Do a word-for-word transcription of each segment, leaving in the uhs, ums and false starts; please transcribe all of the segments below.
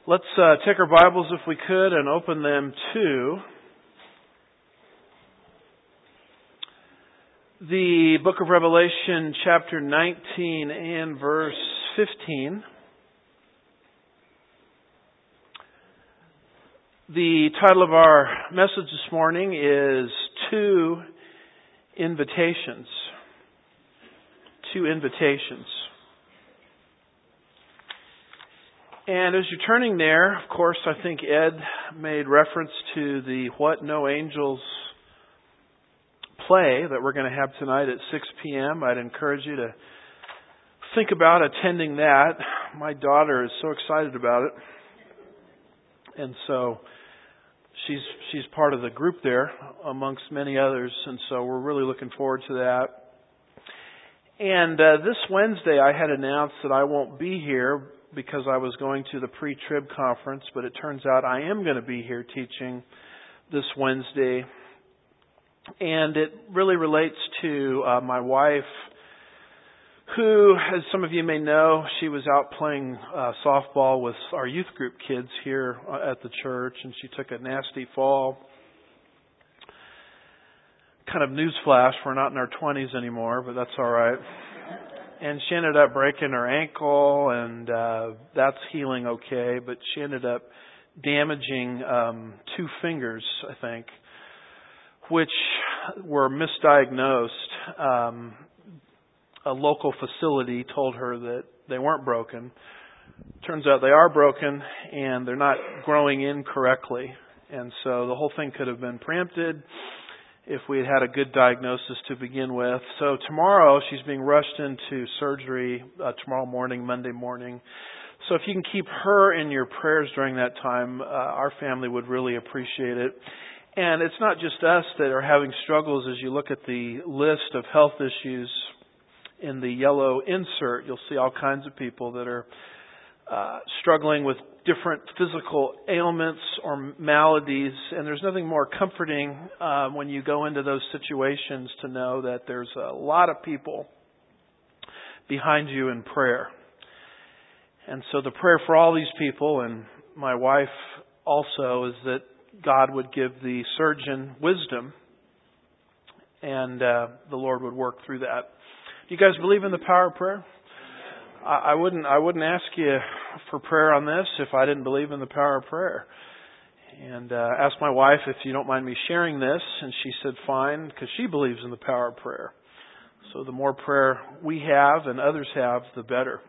Let's uh, take our Bibles, if we could, and open them to the book of Revelation, chapter nineteen and verse fifteen. The title of our message this morning is Two Invitations. Two Invitations. And as you're turning there, of course, I think Ed made reference to the What No Angels play that we're going to have tonight at six p.m. I'd encourage you to think about attending that. My daughter is so excited about it. And so she's she's part of the group there amongst many others. And so we're really looking forward to that. And uh, this Wednesday I had announced that I won't be here because I was going to the pre-trib conference, but it turns out I am going to be here teaching this Wednesday. And it really relates to uh, my wife, who, as some of you may know, she was out playing uh, softball with our youth group kids here at the church, and she took a nasty fall. Kind of newsflash, we're not in our twenties anymore, but that's all right. And she ended up breaking her ankle, and uh, that's healing okay. But she ended up damaging um, two fingers, I think, which were misdiagnosed. Um, a local facility told her that they weren't broken. Turns out they are broken, and they're not growing in correctly. And so the whole thing could have been preempted if we had had a good diagnosis to begin with. So tomorrow she's being rushed into surgery uh, tomorrow morning, Monday morning. So if you can keep her in your prayers during that time, uh, our family would really appreciate it. And it's not just us that are having struggles. As you look at the list of health issues in the yellow insert, you'll see all kinds of people that are uh, struggling with different physical ailments or maladies, and there's nothing more comforting uh, when you go into those situations to know that there's a lot of people behind you in prayer. And so the prayer for all these people, and my wife also, is that God would give the surgeon wisdom, and uh, the Lord would work through that. Do you guys believe in the power of prayer? I wouldn't I wouldn't ask you for prayer on this if I didn't believe in the power of prayer. And uh, asked my wife if you don't mind me sharing this, and she said fine, because she believes in the power of prayer. So the more prayer we have and others have, the better.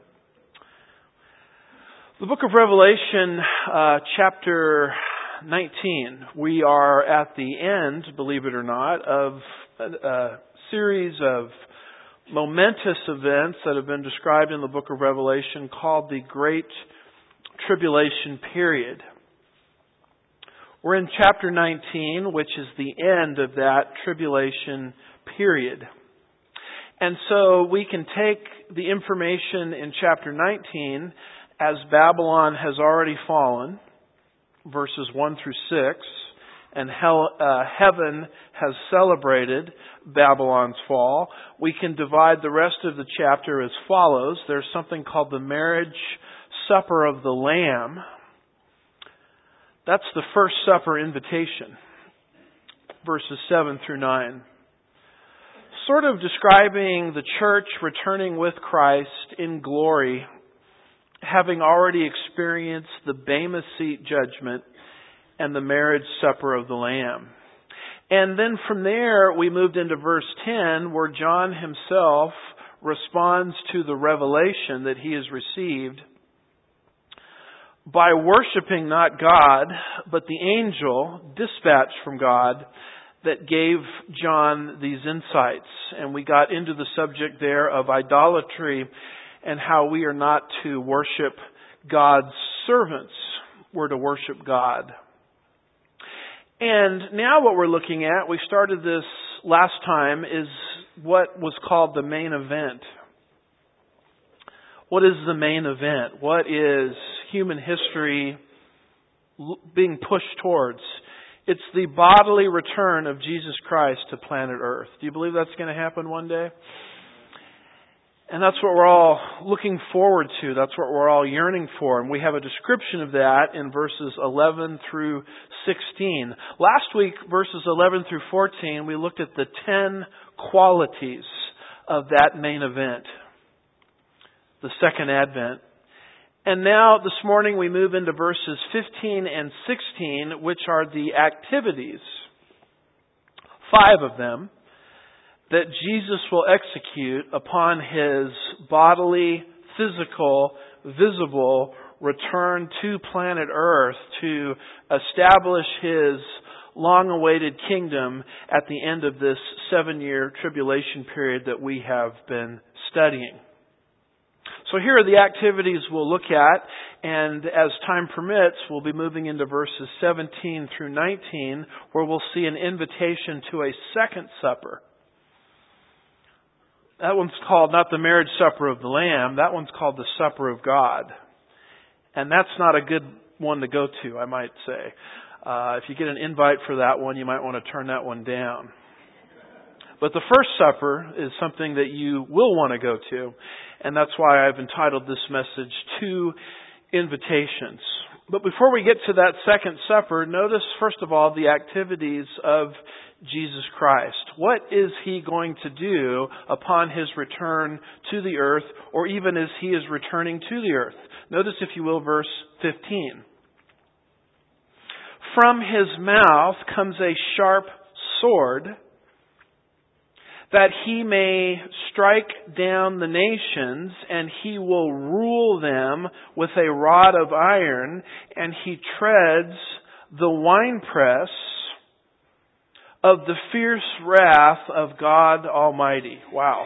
The book of Revelation, uh, chapter nineteen, we are at the end, believe it or not, of a, a series of momentous events that have been described in the book of Revelation called the Great Tribulation Period. We're in chapter nineteen, which is the end of that tribulation period. And so we can take the information in chapter nineteen as Babylon has already fallen, verses one through six, and hell, uh, heaven has celebrated Babylon's fall. We can divide the rest of the chapter as follows. There's something called the marriage supper of the Lamb. That's the first supper invitation, verses seven through nine. Sort of describing the church returning with Christ in glory, having already experienced the Bema Seat judgment and the marriage supper of the Lamb. And then from there, we moved into verse ten, where John himself responds to the revelation that he has received by worshiping not God, but the angel dispatched from God that gave John these insights. And we got into the subject there of idolatry and how we are not to worship God's servants. We're to worship God. And now what we're looking at, we started this last time, is what was called the main event. What is the main event? What is human history being pushed towards? It's the bodily return of Jesus Christ to planet Earth. Do you believe that's going to happen one day? And that's what we're all looking forward to. That's what we're all yearning for. And we have a description of that in verses eleven through sixteen. Last week, verses eleven through fourteen, we looked at the ten qualities of that main event, the second advent. And now, this morning, we move into verses fifteen and sixteen, which are the activities, five of them, that Jesus will execute upon His bodily, physical, visible return to planet Earth to establish His long-awaited kingdom at the end of this seven-year tribulation period that we have been studying. So here are the activities we'll look at, and as time permits, we'll be moving into verses seventeen through nineteen, where we'll see an invitation to a second supper. That one's called not the marriage supper of the Lamb, that one's called the supper of God. And that's not a good one to go to, I might say. Uh, if you get an invite for that one, you might want to turn that one down. But the first supper is something that you will want to go to, and that's why I've entitled this message, Two Invitations. But before we get to that second supper, notice first of all the activities of Jesus Christ. What is He going to do upon His return to the earth, or even as He is returning to the earth? Notice, if you will, verse fifteen. From His mouth comes a sharp sword, that He may strike down the nations, and He will rule them with a rod of iron, and He treads the winepress of the fierce wrath of God Almighty. Wow.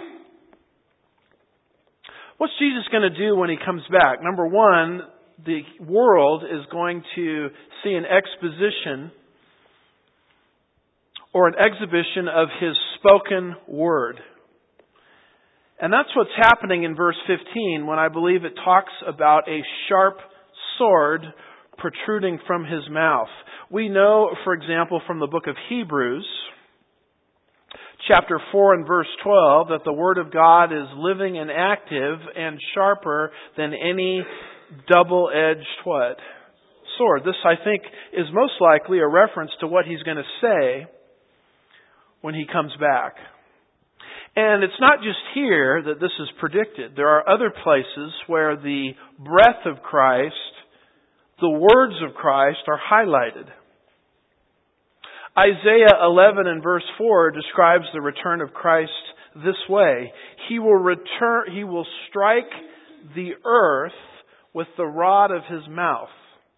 What's Jesus going to do when He comes back? Number one, the world is going to see an exposition or an exhibition of His spoken word. And that's what's happening in verse fifteen, when I believe it talks about a sharp sword protruding from His mouth. We know, for example, from the book of Hebrews, chapter four and verse twelve, that the Word of God is living and active and sharper than any double-edged what? Sword. This, I think, is most likely a reference to what He's going to say when He comes back. And it's not just here that this is predicted. There are other places where the breath of Christ, the words of Christ, are highlighted. Isaiah eleven and verse four describes the return of Christ this way. He will return, He will strike the earth with the rod of His mouth.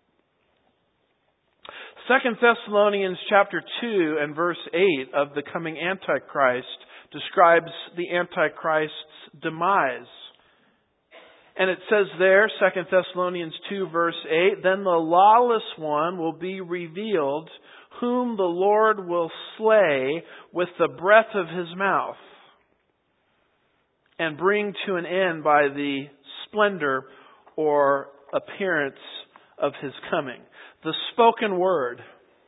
Second Thessalonians chapter two and verse eight of the coming Antichrist describes the Antichrist's demise. And it says there, Second Thessalonians two verse eight, then the lawless one will be revealed, whom the Lord will slay with the breath of His mouth, and bring to an end by the splendor or appearance of His coming. The spoken word.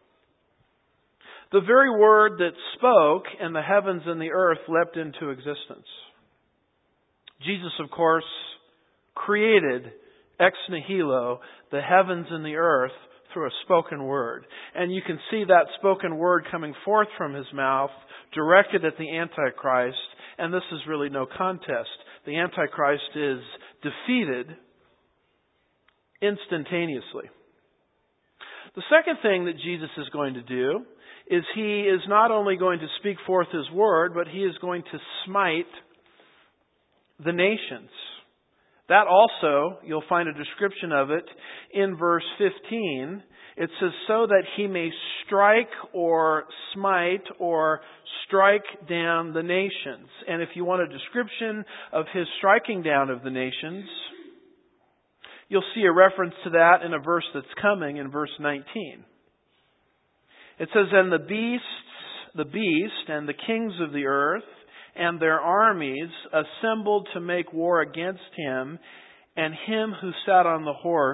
The very word that spoke, and the heavens and the earth leapt into existence. Jesus, of course, created ex nihilo the heavens and the earth through a spoken word. And you can see that spoken word coming forth from His mouth, directed at the Antichrist, and this is really no contest. The Antichrist is defeated instantaneously. The second thing that Jesus is going to do is He is not only going to speak forth His word, but He is going to smite the nations. That also, you'll find a description of it in verse fifteen. It says, so that He may strike or smite or strike down the nations. And if you want a description of His striking down of the nations, you'll see a reference to that in a verse that's coming in verse nineteen. It says, and the beasts, the beast and the kings of the earth and their armies assembled to make war against Him, and Him who sat on the horse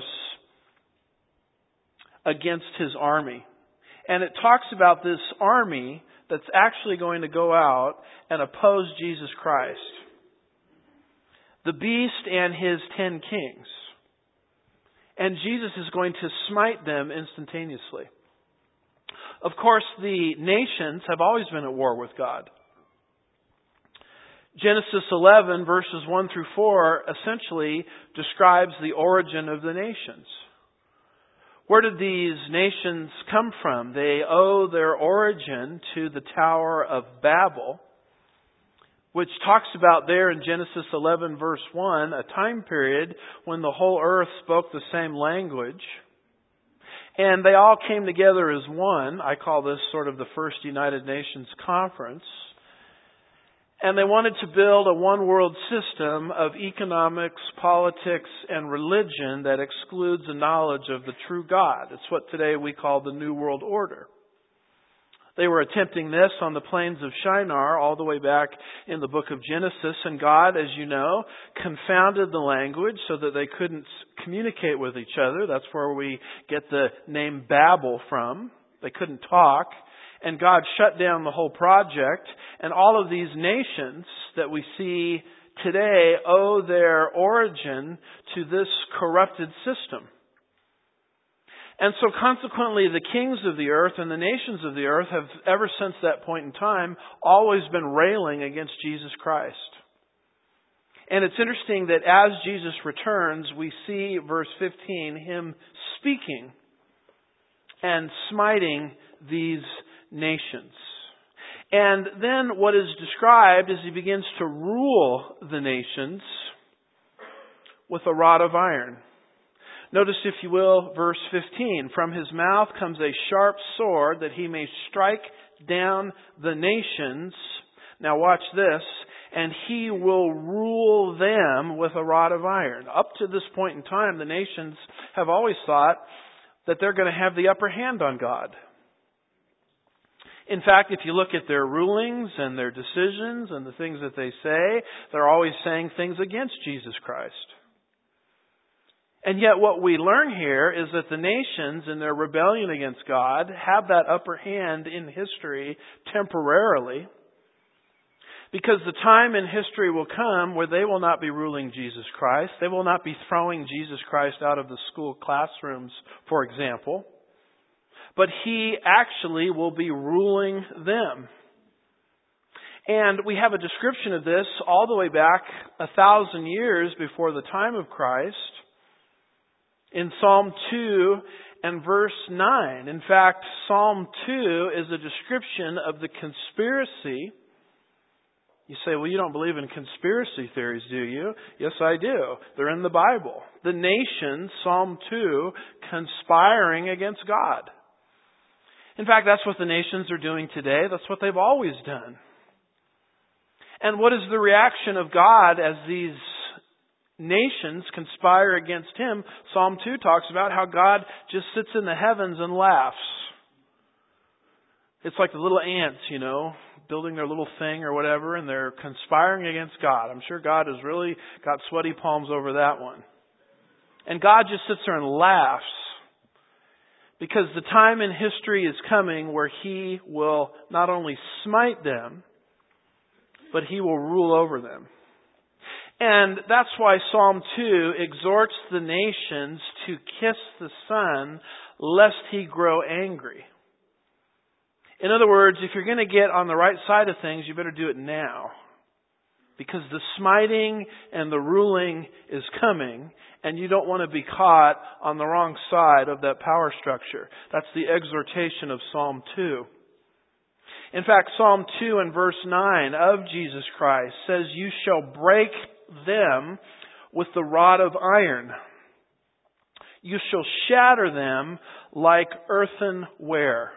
against His army. And it talks about this army that's actually going to go out and oppose Jesus Christ. the beast and his ten kings. And Jesus is going to smite them instantaneously. Of course, the nations have always been at war with God. Genesis eleven, verses one through four, essentially describes the origin of the nations. Where did these nations come from? They owe their origin to the Tower of Babel, which talks about there in Genesis eleven, verse one, a time period when the whole earth spoke the same language. And they all came together as one. I call this sort of the first United Nations conference. And they wanted to build a one-world system of economics, politics, and religion that excludes the knowledge of the true God. It's what today we call the New World Order. They were attempting this on the plains of Shinar all the way back in the book of Genesis. And God, as you know, confounded the language so that they couldn't communicate with each other. That's where we get the name Babel from. They couldn't talk. And God shut down the whole project. And all of these nations that we see today owe their origin to this corrupted system. And so consequently, the kings of the earth and the nations of the earth have, ever since that point in time, always been railing against Jesus Christ. And it's interesting that as Jesus returns, we see, verse fifteen, Him speaking and smiting these nations. And then what is described is He begins to rule the nations with a rod of iron. Notice, if you will, verse fifteen. From His mouth comes a sharp sword that He may strike down the nations. Now watch this. And He will rule them with a rod of iron. Up to this point in time, the nations have always thought that they're going to have the upper hand on God. In fact, if you look at their rulings and their decisions and the things that they say, they're always saying things against Jesus Christ. And yet what we learn here is that the nations in their rebellion against God have that upper hand in history temporarily, because the time in history will come where they will not be ruling Jesus Christ. They will not be throwing Jesus Christ out of the school classrooms, for example. But He actually will be ruling them. And we have a description of this all the way back a thousand years before the time of Christ, in Psalm two and verse nine. In fact, Psalm two is a description of the conspiracy. You say, well, you don't believe in conspiracy theories, do you? Yes, I do. They're in the Bible. The nations, Psalm two, conspiring against God. In fact, that's what the nations are doing today. That's what they've always done. And what is the reaction of God as these nations conspire against Him? Psalm two talks about how God just sits in the heavens and laughs. It's like the little ants, you know, building their little thing or whatever, and they're conspiring against God. I'm sure God has really got sweaty palms over that one. And God just sits there and laughs, because the time in history is coming where He will not only smite them, but He will rule over them. And that's why Psalm two exhorts the nations to kiss the Son, lest He grow angry. In other words, if you're going to get on the right side of things, you better do it now. Because the smiting and the ruling is coming, and you don't want to be caught on the wrong side of that power structure. That's the exhortation of Psalm two. In fact, Psalm two and verse nine of Jesus Christ says, "You shall break them with the rod of iron. You shall shatter them like earthenware."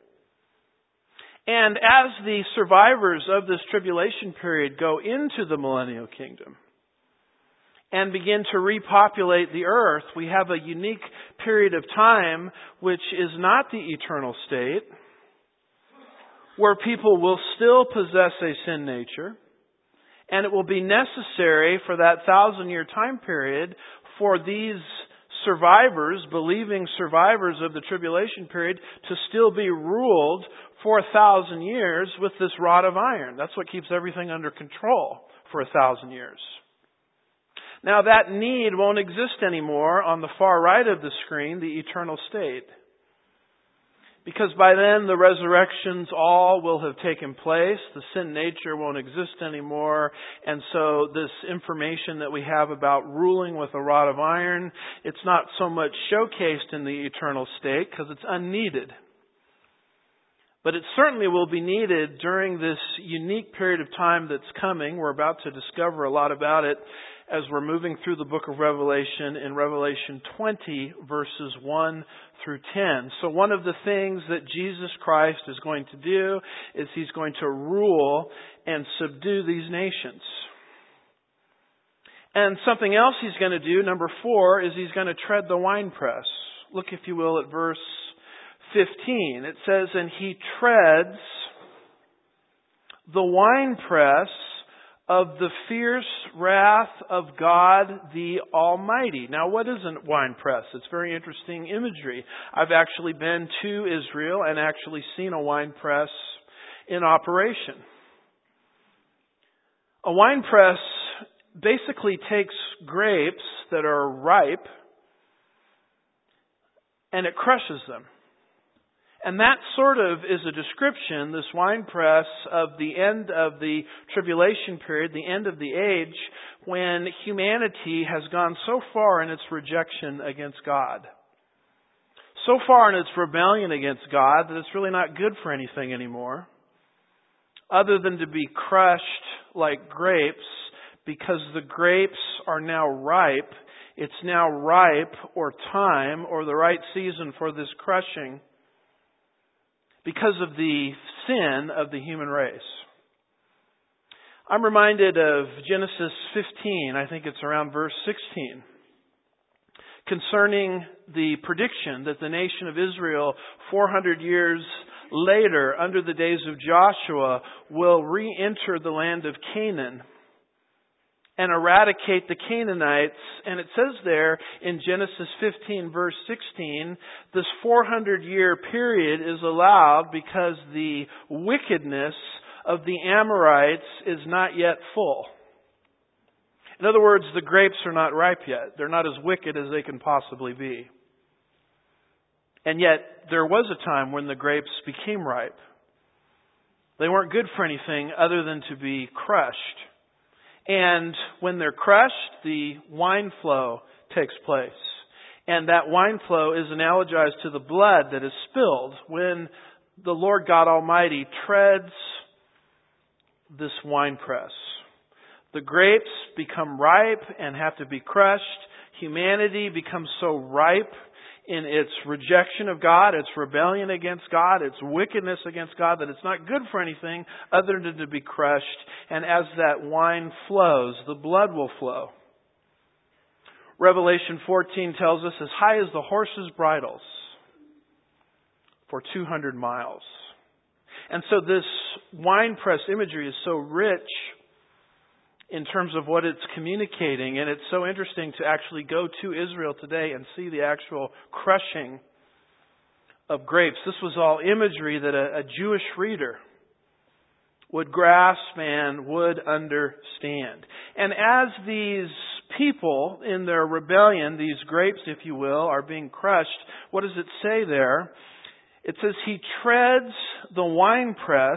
And as the survivors of this tribulation period go into the millennial kingdom and begin to repopulate the earth, we have a unique period of time which is not the eternal state, where people will still possess a sin nature, and it will be necessary for that thousand-year time period for these survivors, believing survivors of the tribulation period, to still be ruled for a thousand years with this rod of iron. That's what keeps everything under control for a thousand years. Now that need won't exist anymore on the far right of the screen, the eternal state. Because by then the resurrections all will have taken place, the sin nature won't exist anymore, and so this information that we have about ruling with a rod of iron, it's not so much showcased in the eternal state because it's unneeded. But it certainly will be needed during this unique period of time that's coming. We're about to discover a lot about it as we're moving through the book of Revelation in Revelation twenty, verses one through ten. So one of the things that Jesus Christ is going to do is He's going to rule and subdue these nations. And something else He's going to do, number four, is He's going to tread the winepress. Look, if you will, at verse fifteen. It says, "And He treads the winepress of the fierce wrath of God the Almighty." Now, what is a winepress? It's very interesting imagery. I've actually been to Israel and actually seen a winepress in operation. A winepress basically takes grapes that are ripe and it crushes them. And that sort of is a description, this winepress, of the end of the tribulation period, the end of the age, when humanity has gone so far in its rejection against God, so far in its rebellion against God, that it's really not good for anything anymore, other than to be crushed like grapes, because the grapes are now ripe. It's now ripe, or time, or the right season for this crushing, because of the sin of the human race. I'm reminded of Genesis fifteen, I think it's around verse sixteen, concerning the prediction that the nation of Israel, four hundred years later, under the days of Joshua, will re-enter the land of Canaan and eradicate the Canaanites. And it says there in Genesis fifteen, verse sixteen, this four hundred year period is allowed because the wickedness of the Amorites is not yet full. In other words, the grapes are not ripe yet. They're not as wicked as they can possibly be. And yet, there was a time when the grapes became ripe. They weren't good for anything other than to be crushed. And when they're crushed, the wine flow takes place. And that wine flow is analogized to the blood that is spilled when the Lord God Almighty treads this winepress. The grapes become ripe and have to be crushed. Humanity becomes so ripe in its rejection of God, its rebellion against God, its wickedness against God, that it's not good for anything other than to be crushed. And as that wine flows, the blood will flow. Revelation fourteen tells us, as high as the horses' bridles, for two hundred miles. And so this winepress imagery is so rich in terms of what it's communicating. And it's so interesting to actually go to Israel today and see the actual crushing of grapes. This was all imagery that a, a Jewish reader would grasp and would understand. And as these people in their rebellion, these grapes, if you will, are being crushed, what does it say there? It says, He treads the winepress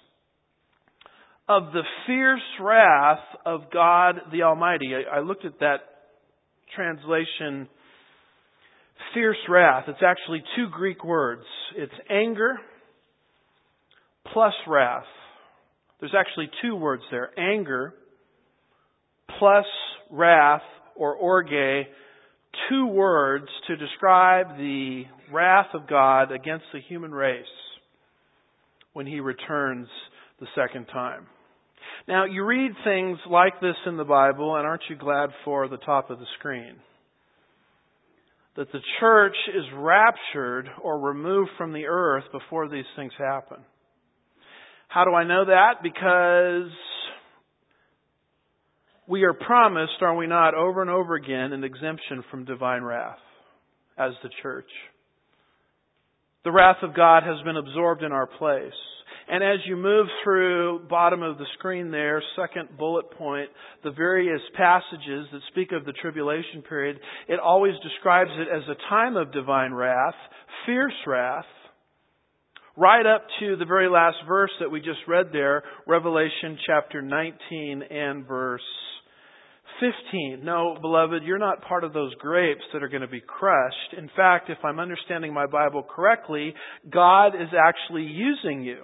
of the fierce wrath of God the Almighty. I, I looked at that translation, fierce wrath. It's actually two Greek words. It's anger plus wrath. There's actually two words there. Anger plus wrath, or orge. Two words to describe the wrath of God against the human race when He returns the second time. Now, you read things like this in the Bible, and aren't you glad for the top of the screen? That the church is raptured or removed from the earth before these things happen. How do I know that? Because we are promised, are we not, over and over again, an exemption from divine wrath as the church. The wrath of God has been absorbed in our place. And as you move through bottom of the screen there, second bullet point, the various passages that speak of the tribulation period, it always describes it as a time of divine wrath, fierce wrath, right up to the very last verse that we just read there, Revelation chapter nineteen and verse fifteen. No, beloved, you're not part of those grapes that are going to be crushed. In fact, if I'm understanding my Bible correctly, God is actually using you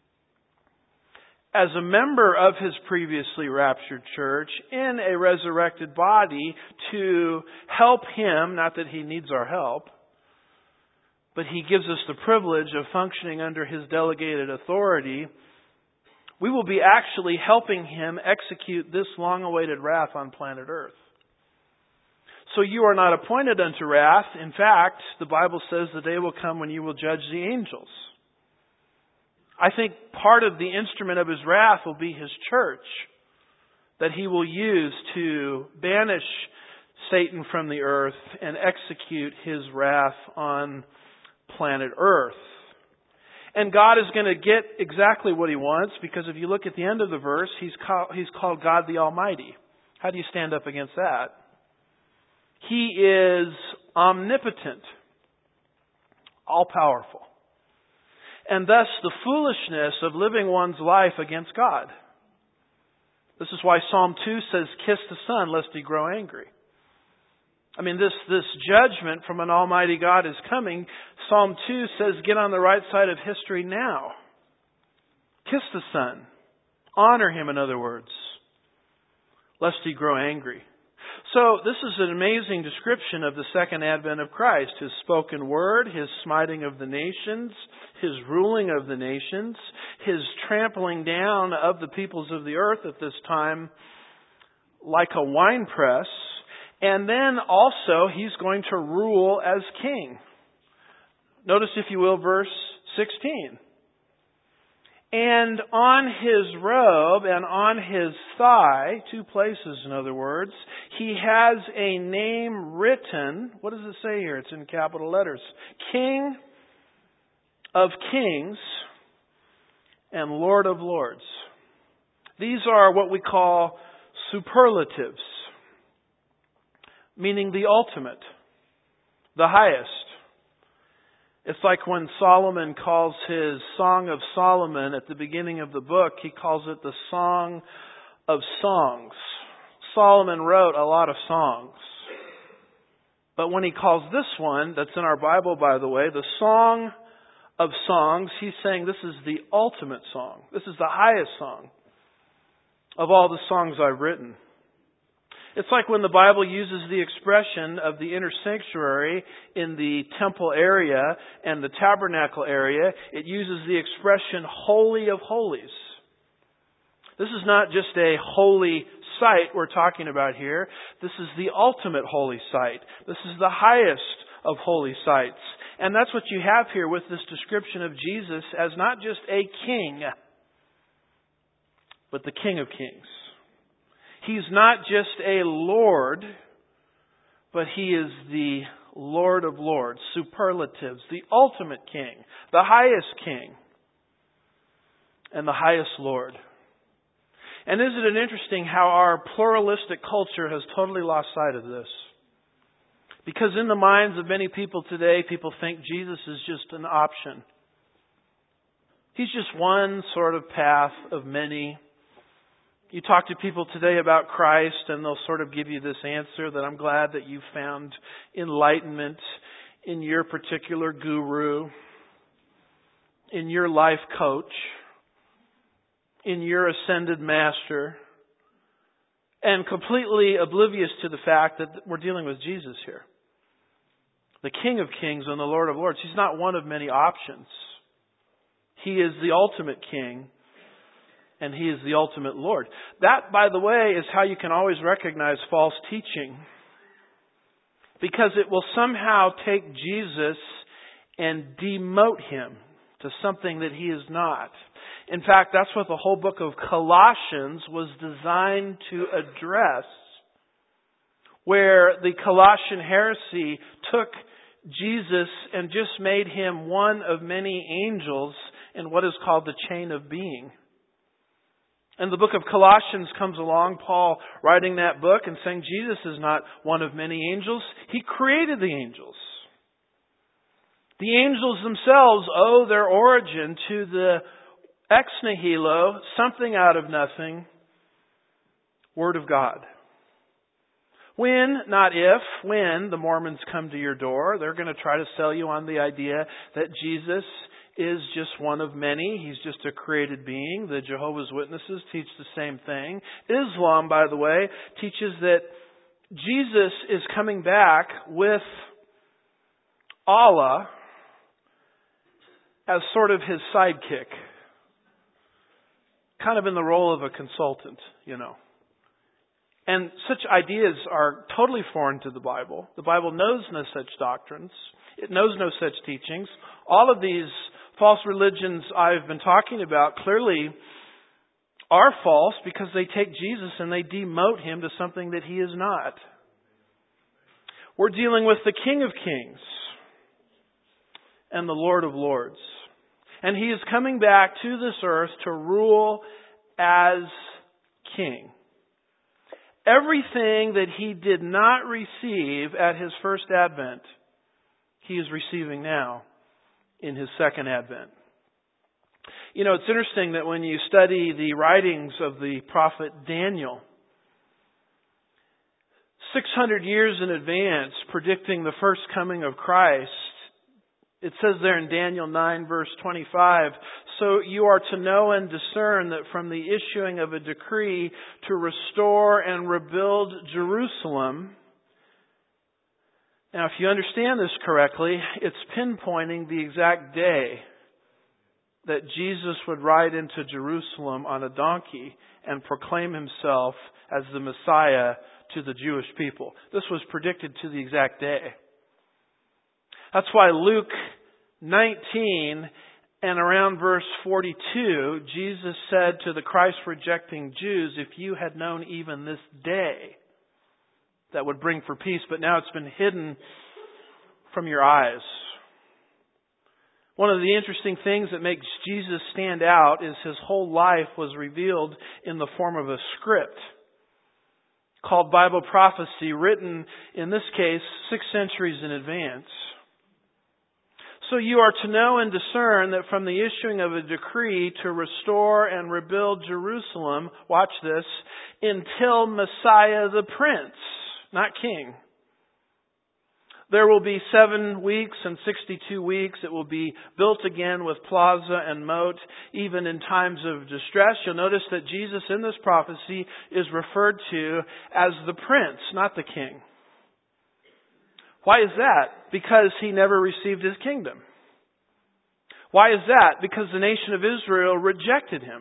as a member of His previously raptured church in a resurrected body to help Him, not that He needs our help, but He gives us the privilege of functioning under His delegated authority. We will be actually helping Him execute this long-awaited wrath on planet Earth. So you are not appointed unto wrath. In fact, the Bible says the day will come when you will judge the angels. I think part of the instrument of His wrath will be His church that He will use to banish Satan from the earth and execute His wrath on planet Earth. And God is going to get exactly what He wants, because if you look at the end of the verse, He's called, he's called God the Almighty. How do you stand up against that? He is omnipotent, all-powerful. And thus the foolishness of living one's life against God. This is why Psalm two says, "Kiss the Son, lest He grow angry." I mean, this, this judgment from an almighty God is coming. Psalm two says, get on the right side of history now. Kiss the Son. Honor Him, in other words, lest He grow angry. So this is an amazing description of the second advent of Christ. His spoken word, His smiting of the nations, His ruling of the nations, His trampling down of the peoples of the earth at this time like a winepress. And then also, He's going to rule as king. Notice, if you will, verse sixteen. And on His robe and on His thigh, two places in other words, He has a name written. What does it say here? It's in capital letters. King of Kings and Lord of Lords. These are what we call superlatives, meaning the ultimate, the highest. It's like when Solomon calls his Song of Solomon at the beginning of the book, he calls it the Song of Songs. Solomon wrote a lot of songs. But when he calls this one, that's in our Bible, by the way, the Song of Songs, he's saying this is the ultimate song. This is the highest song of all the songs I've written. It's like when the Bible uses the expression of the inner sanctuary in the temple area and the tabernacle area, it uses the expression Holy of Holies. This is not just a holy site we're talking about here. This is the ultimate holy site. This is the highest of holy sites. And that's what you have here with this description of Jesus as not just a king, but the King of Kings. He's not just a Lord, but He is the Lord of Lords, superlatives, the ultimate King, the highest King, and the highest Lord. And isn't it interesting how our pluralistic culture has totally lost sight of this? Because in the minds of many people today, people think Jesus is just an option. He's just one sort of path of many. You talk to people today about Christ and they'll sort of give you this answer that I'm glad that you found enlightenment in your particular guru, in your life coach, in your ascended master, and completely oblivious to the fact that we're dealing with Jesus here. The King of Kings and the Lord of Lords. He's not one of many options. He is the ultimate King. And He is the ultimate Lord. That, by the way, is how you can always recognize false teaching. Because it will somehow take Jesus and demote Him to something that He is not. In fact, that's what the whole book of Colossians was designed to address. Where the Colossian heresy took Jesus and just made him one of many angels in what is called the chain of being. And the book of Colossians comes along, Paul writing that book and saying Jesus is not one of many angels. He created the angels. The angels themselves owe their origin to the ex nihilo, something out of nothing, Word of God. When, not if, when the Mormons come to your door, they're going to try to sell you on the idea that Jesus is just one of many. He's just a created being. The Jehovah's Witnesses teach the same thing. Islam, by the way, teaches that Jesus is coming back with Allah as sort of his sidekick. Kind of in the role of a consultant, you know. And such ideas are totally foreign to the Bible. The Bible knows no such doctrines. It knows no such teachings. All of these false religions I've been talking about clearly are false because they take Jesus and they demote him to something that he is not. We're dealing with the King of Kings and the Lord of Lords. And he is coming back to this earth to rule as King. Everything that he did not receive at his first advent, he is receiving now in his second advent. You know, it's interesting that when you study the writings of the prophet Daniel, six hundred years in advance, predicting the first coming of Christ, it says there in Daniel nine verse twenty-five, so you are to know and discern that from the issuing of a decree to restore and rebuild Jerusalem. Now, if you understand this correctly, it's pinpointing the exact day that Jesus would ride into Jerusalem on a donkey and proclaim himself as the Messiah to the Jewish people. This was predicted to the exact day. That's why Luke nineteen and around verse forty-two, Jesus said to the Christ-rejecting Jews, if you had known even this day, that would bring for peace, but now it's been hidden from your eyes. One of the interesting things that makes Jesus stand out is his whole life was revealed in the form of a script called Bible prophecy, written, in this case, six centuries in advance. So you are to know and discern that from the issuing of a decree to restore and rebuild Jerusalem, watch this, until Messiah the Prince, not King. There will be seven weeks and sixty-two weeks. It will be built again with plaza and moat, even in times of distress. You'll notice that Jesus in this prophecy is referred to as the Prince, not the King. Why is that? Because he never received his kingdom. Why is that? Because the nation of Israel rejected him.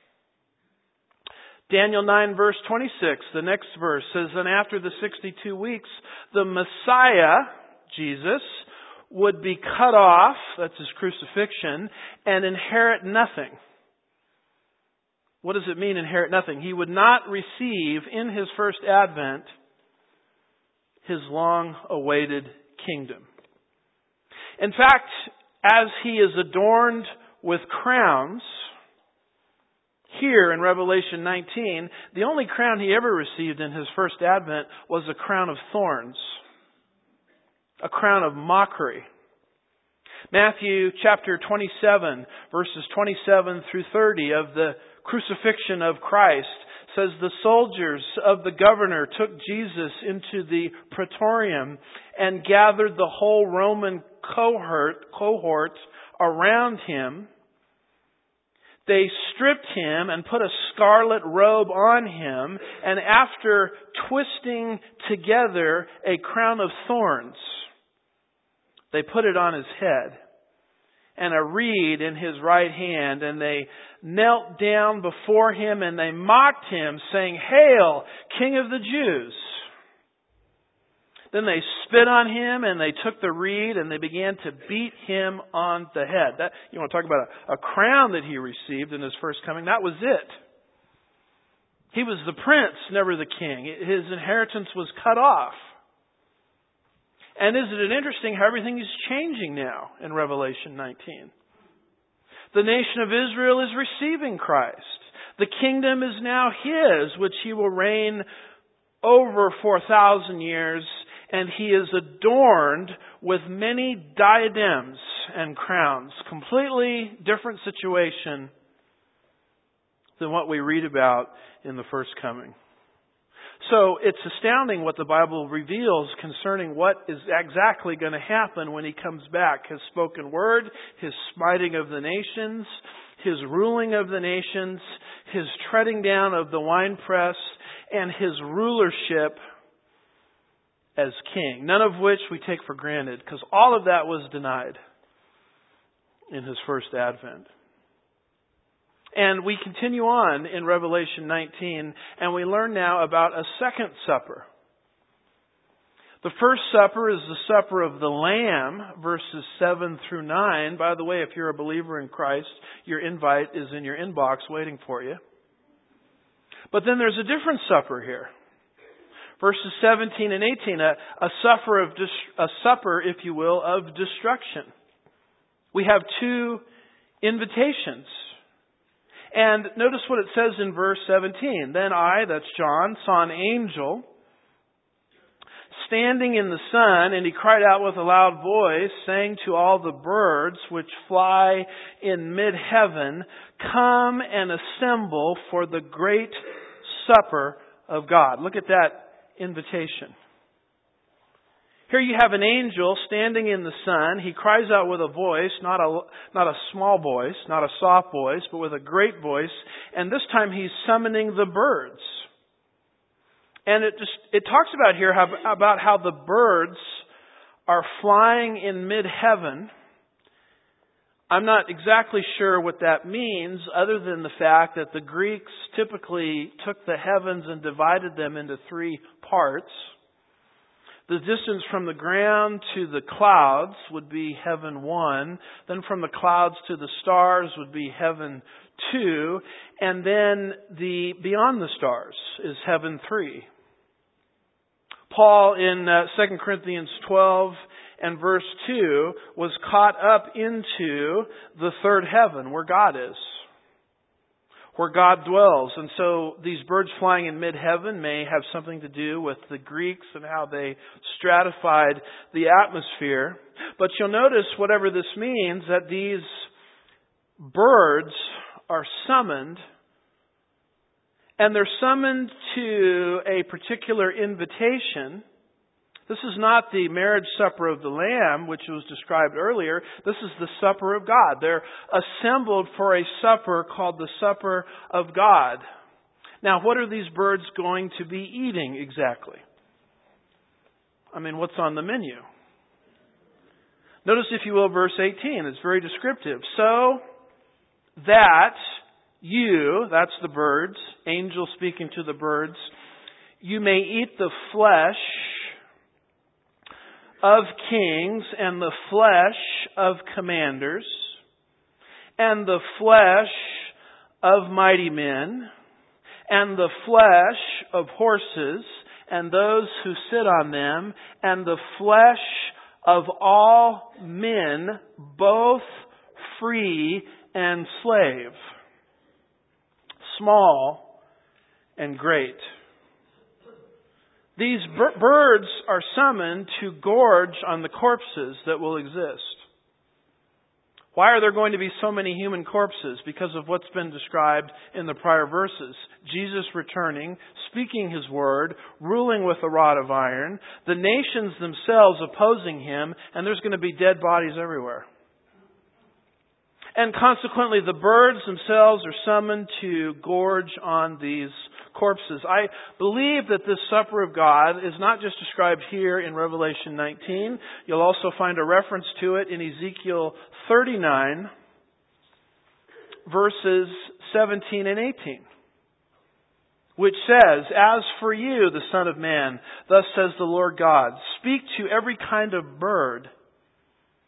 Daniel nine verse twenty-six, the next verse says, and after the sixty-two weeks, the Messiah, Jesus, would be cut off, that's his crucifixion, and inherit nothing. What does it mean, inherit nothing? He would not receive in his first advent his long-awaited kingdom. In fact, as he is adorned with crowns, here in Revelation nineteen, the only crown he ever received in his first advent was a crown of thorns. A crown of mockery. Matthew chapter twenty-seven, verses twenty-seven through thirty of the crucifixion of Christ says the soldiers of the governor took Jesus into the praetorium and gathered the whole Roman cohort, cohort around him. They stripped him and put a scarlet robe on him, and after twisting together a crown of thorns, they put it on his head and a reed in his right hand, and they knelt down before him and they mocked him, saying, "Hail, King of the Jews!" Then they spit on him and they took the reed and they began to beat him on the head. That, you want to talk about a, a crown that he received in his first coming? That was it. He was the prince, never the king. His inheritance was cut off. And isn't it interesting how everything is changing now in Revelation nineteen? The nation of Israel is receiving Christ. The kingdom is now His, which He will reign over for a thousand years, and He is adorned with many diadems and crowns. Completely different situation than what we read about in the first coming. So it's astounding what the Bible reveals concerning what is exactly going to happen when He comes back. His spoken word, His smiting of the nations, His ruling of the nations, His treading down of the winepress, and His rulership as King. None of which we take for granted, because all of that was denied in His first advent. And we continue on in Revelation nineteen, and we learn now about a second supper. The first supper is the supper of the Lamb, verses seven through nine. By the way, if you're a believer in Christ, your invite is in your inbox waiting for you. But then there's a different supper here. Verses seventeen and eighteen, a, a, supper of a supper, if you will, of destruction. We have two invitations. And notice what it says in verse seventeen. Then I, that's John, saw an angel standing in the sun, and he cried out with a loud voice, saying to all the birds which fly in mid-heaven, come and assemble for the great supper of God. Look at that invitation. Here you have an angel standing in the sun. He cries out with a voice, not a, not a small voice, not a soft voice, but with a great voice. And this time he's summoning the birds. And it just, it talks about here how, about how the birds are flying in mid-heaven. I'm not exactly sure what that means, other than the fact that the Greeks typically took the heavens and divided them into three parts. The distance from the ground to the clouds would be heaven one. Then from the clouds to the stars would be heaven two. And then the beyond the stars is heaven three. Paul in uh, Second Corinthians twelve and verse two was caught up into the third heaven where God is, where God dwells. And so these birds flying in mid-heaven may have something to do with the Greeks and how they stratified the atmosphere. But you'll notice, whatever this means, that these birds are summoned, and they're summoned to a particular invitation. This is not the marriage supper of the Lamb, which was described earlier. This is the supper of God. They're assembled for a supper called the supper of God. Now, what are these birds going to be eating exactly? I mean, what's on the menu? Notice, if you will, verse eighteen. It's very descriptive. So that you, that's the birds, angel speaking to the birds, you may eat the flesh of kings, and the flesh of commanders, and the flesh of mighty men, and the flesh of horses, and those who sit on them, and the flesh of all men, both free and slave, small and great. These b- birds are summoned to gorge on the corpses that will exist. Why are there going to be so many human corpses? Because of what's been described in the prior verses. Jesus returning, speaking His word, ruling with a rod of iron, the nations themselves opposing Him, and there's going to be dead bodies everywhere. And consequently, the birds themselves are summoned to gorge on these corpses. I believe that this supper of God is not just described here in Revelation nineteen. You'll also find a reference to it in Ezekiel thirty-nine, verses seventeen and eighteen, which says, "As for you, the Son of Man, thus says the Lord God, speak to every kind of bird,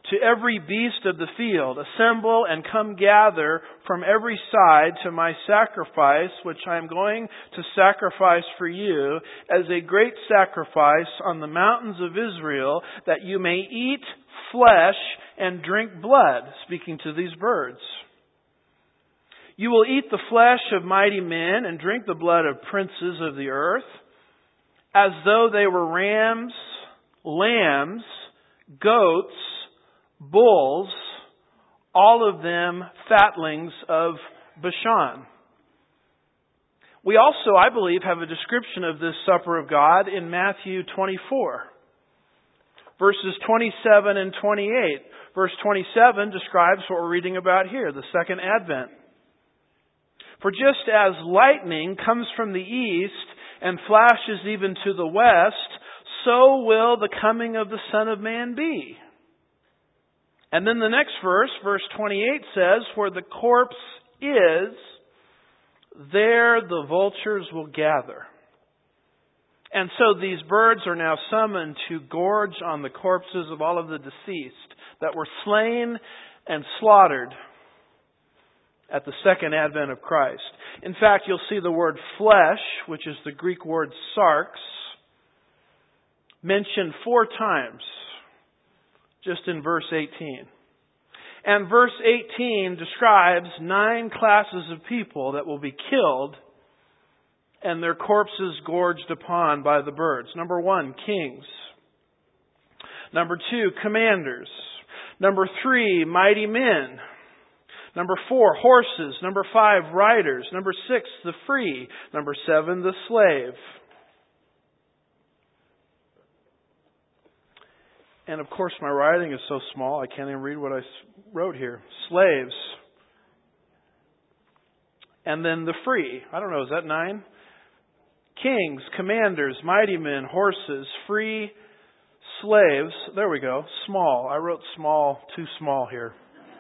to every beast of the field, assemble and come gather from every side to my sacrifice, which I am going to sacrifice for you as a great sacrifice on the mountains of Israel, that you may eat flesh and drink blood," speaking to these birds. "You will eat the flesh of mighty men and drink the blood of princes of the earth, as though they were rams, lambs, goats, bulls, all of them fatlings of Bashan." We also, I believe, have a description of this supper of God in Matthew twenty-four, verses twenty-seven and twenty-eight. Verse twenty-seven describes what we're reading about here, the second advent. "For just as lightning comes from the east and flashes even to the west, so will the coming of the Son of Man be." And then the next verse, verse twenty-eight says, "Where the corpse is, there the vultures will gather." And so these birds are now summoned to gorge on the corpses of all of the deceased that were slain and slaughtered at the second advent of Christ. In fact, you'll see the word flesh, which is the Greek word sarx, mentioned four times just in verse eighteen. And verse eighteen describes nine classes of people that will be killed and their corpses gorged upon by the birds. Number one, kings. Number two, commanders. Number three, mighty men. Number four, horses. Number five, riders. Number six, the free. Number seven, the slave. And of course, my writing is so small, I can't even read what I wrote here. Slaves. And then the free. I don't know, is that nine? Kings, commanders, mighty men, horses, free, slaves. There we go. Small. I wrote small, too small here.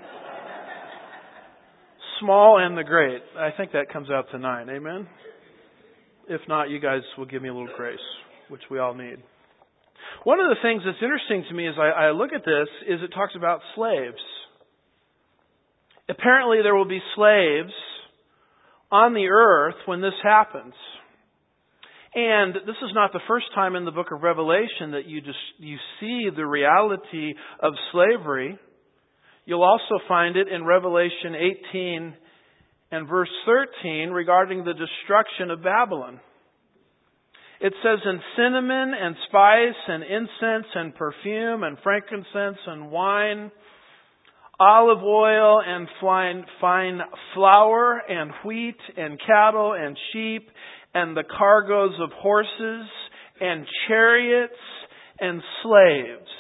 Small and the great. I think that comes out to nine. Amen? If not, you guys will give me a little grace, which we all need. One of the things that's interesting to me as I, I look at this is it talks about slaves. Apparently there will be slaves on the earth when this happens. And this is not the first time in the book of Revelation that you just you see the reality of slavery. You'll also find it in Revelation eighteen and verse thirteen regarding the destruction of Babylon. It says, "And cinnamon and spice and incense and perfume and frankincense and wine, olive oil and fine, fine flour and wheat and cattle and sheep and the cargoes of horses and chariots and slaves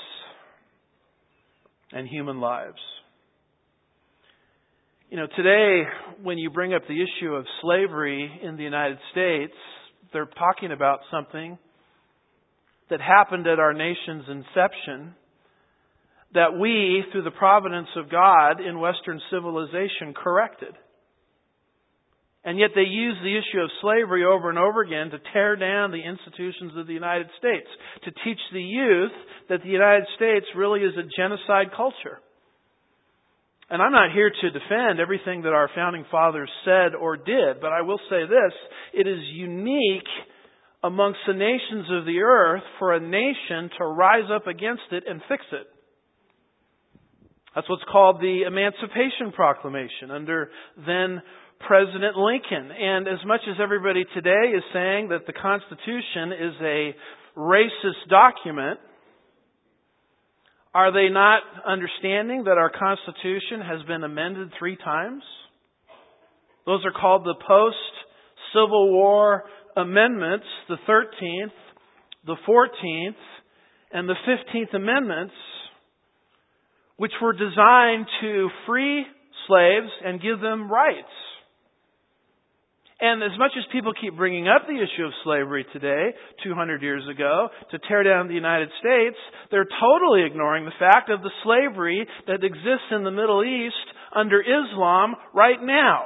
and human lives." You know, today when you bring up the issue of slavery in the United States, they're talking about something that happened at our nation's inception that we, through the providence of God in Western civilization, corrected. And yet they use the issue of slavery over and over again to tear down the institutions of the United States, to teach the youth that the United States really is a genocide culture. And I'm not here to defend everything that our founding fathers said or did, but I will say this: it is unique amongst the nations of the earth for a nation to rise up against it and fix it. That's what's called the Emancipation Proclamation under then President Lincoln. And as much as everybody today is saying that the Constitution is a racist document, are they not understanding that our Constitution has been amended three times? Those are called the post-Civil War amendments, the thirteenth, the fourteenth, and the fifteenth Amendments, which were designed to free slaves and give them rights. And as much as people keep bringing up the issue of slavery today, two hundred years ago, to tear down the United States, they're totally ignoring the fact of the slavery that exists in the Middle East under Islam right now.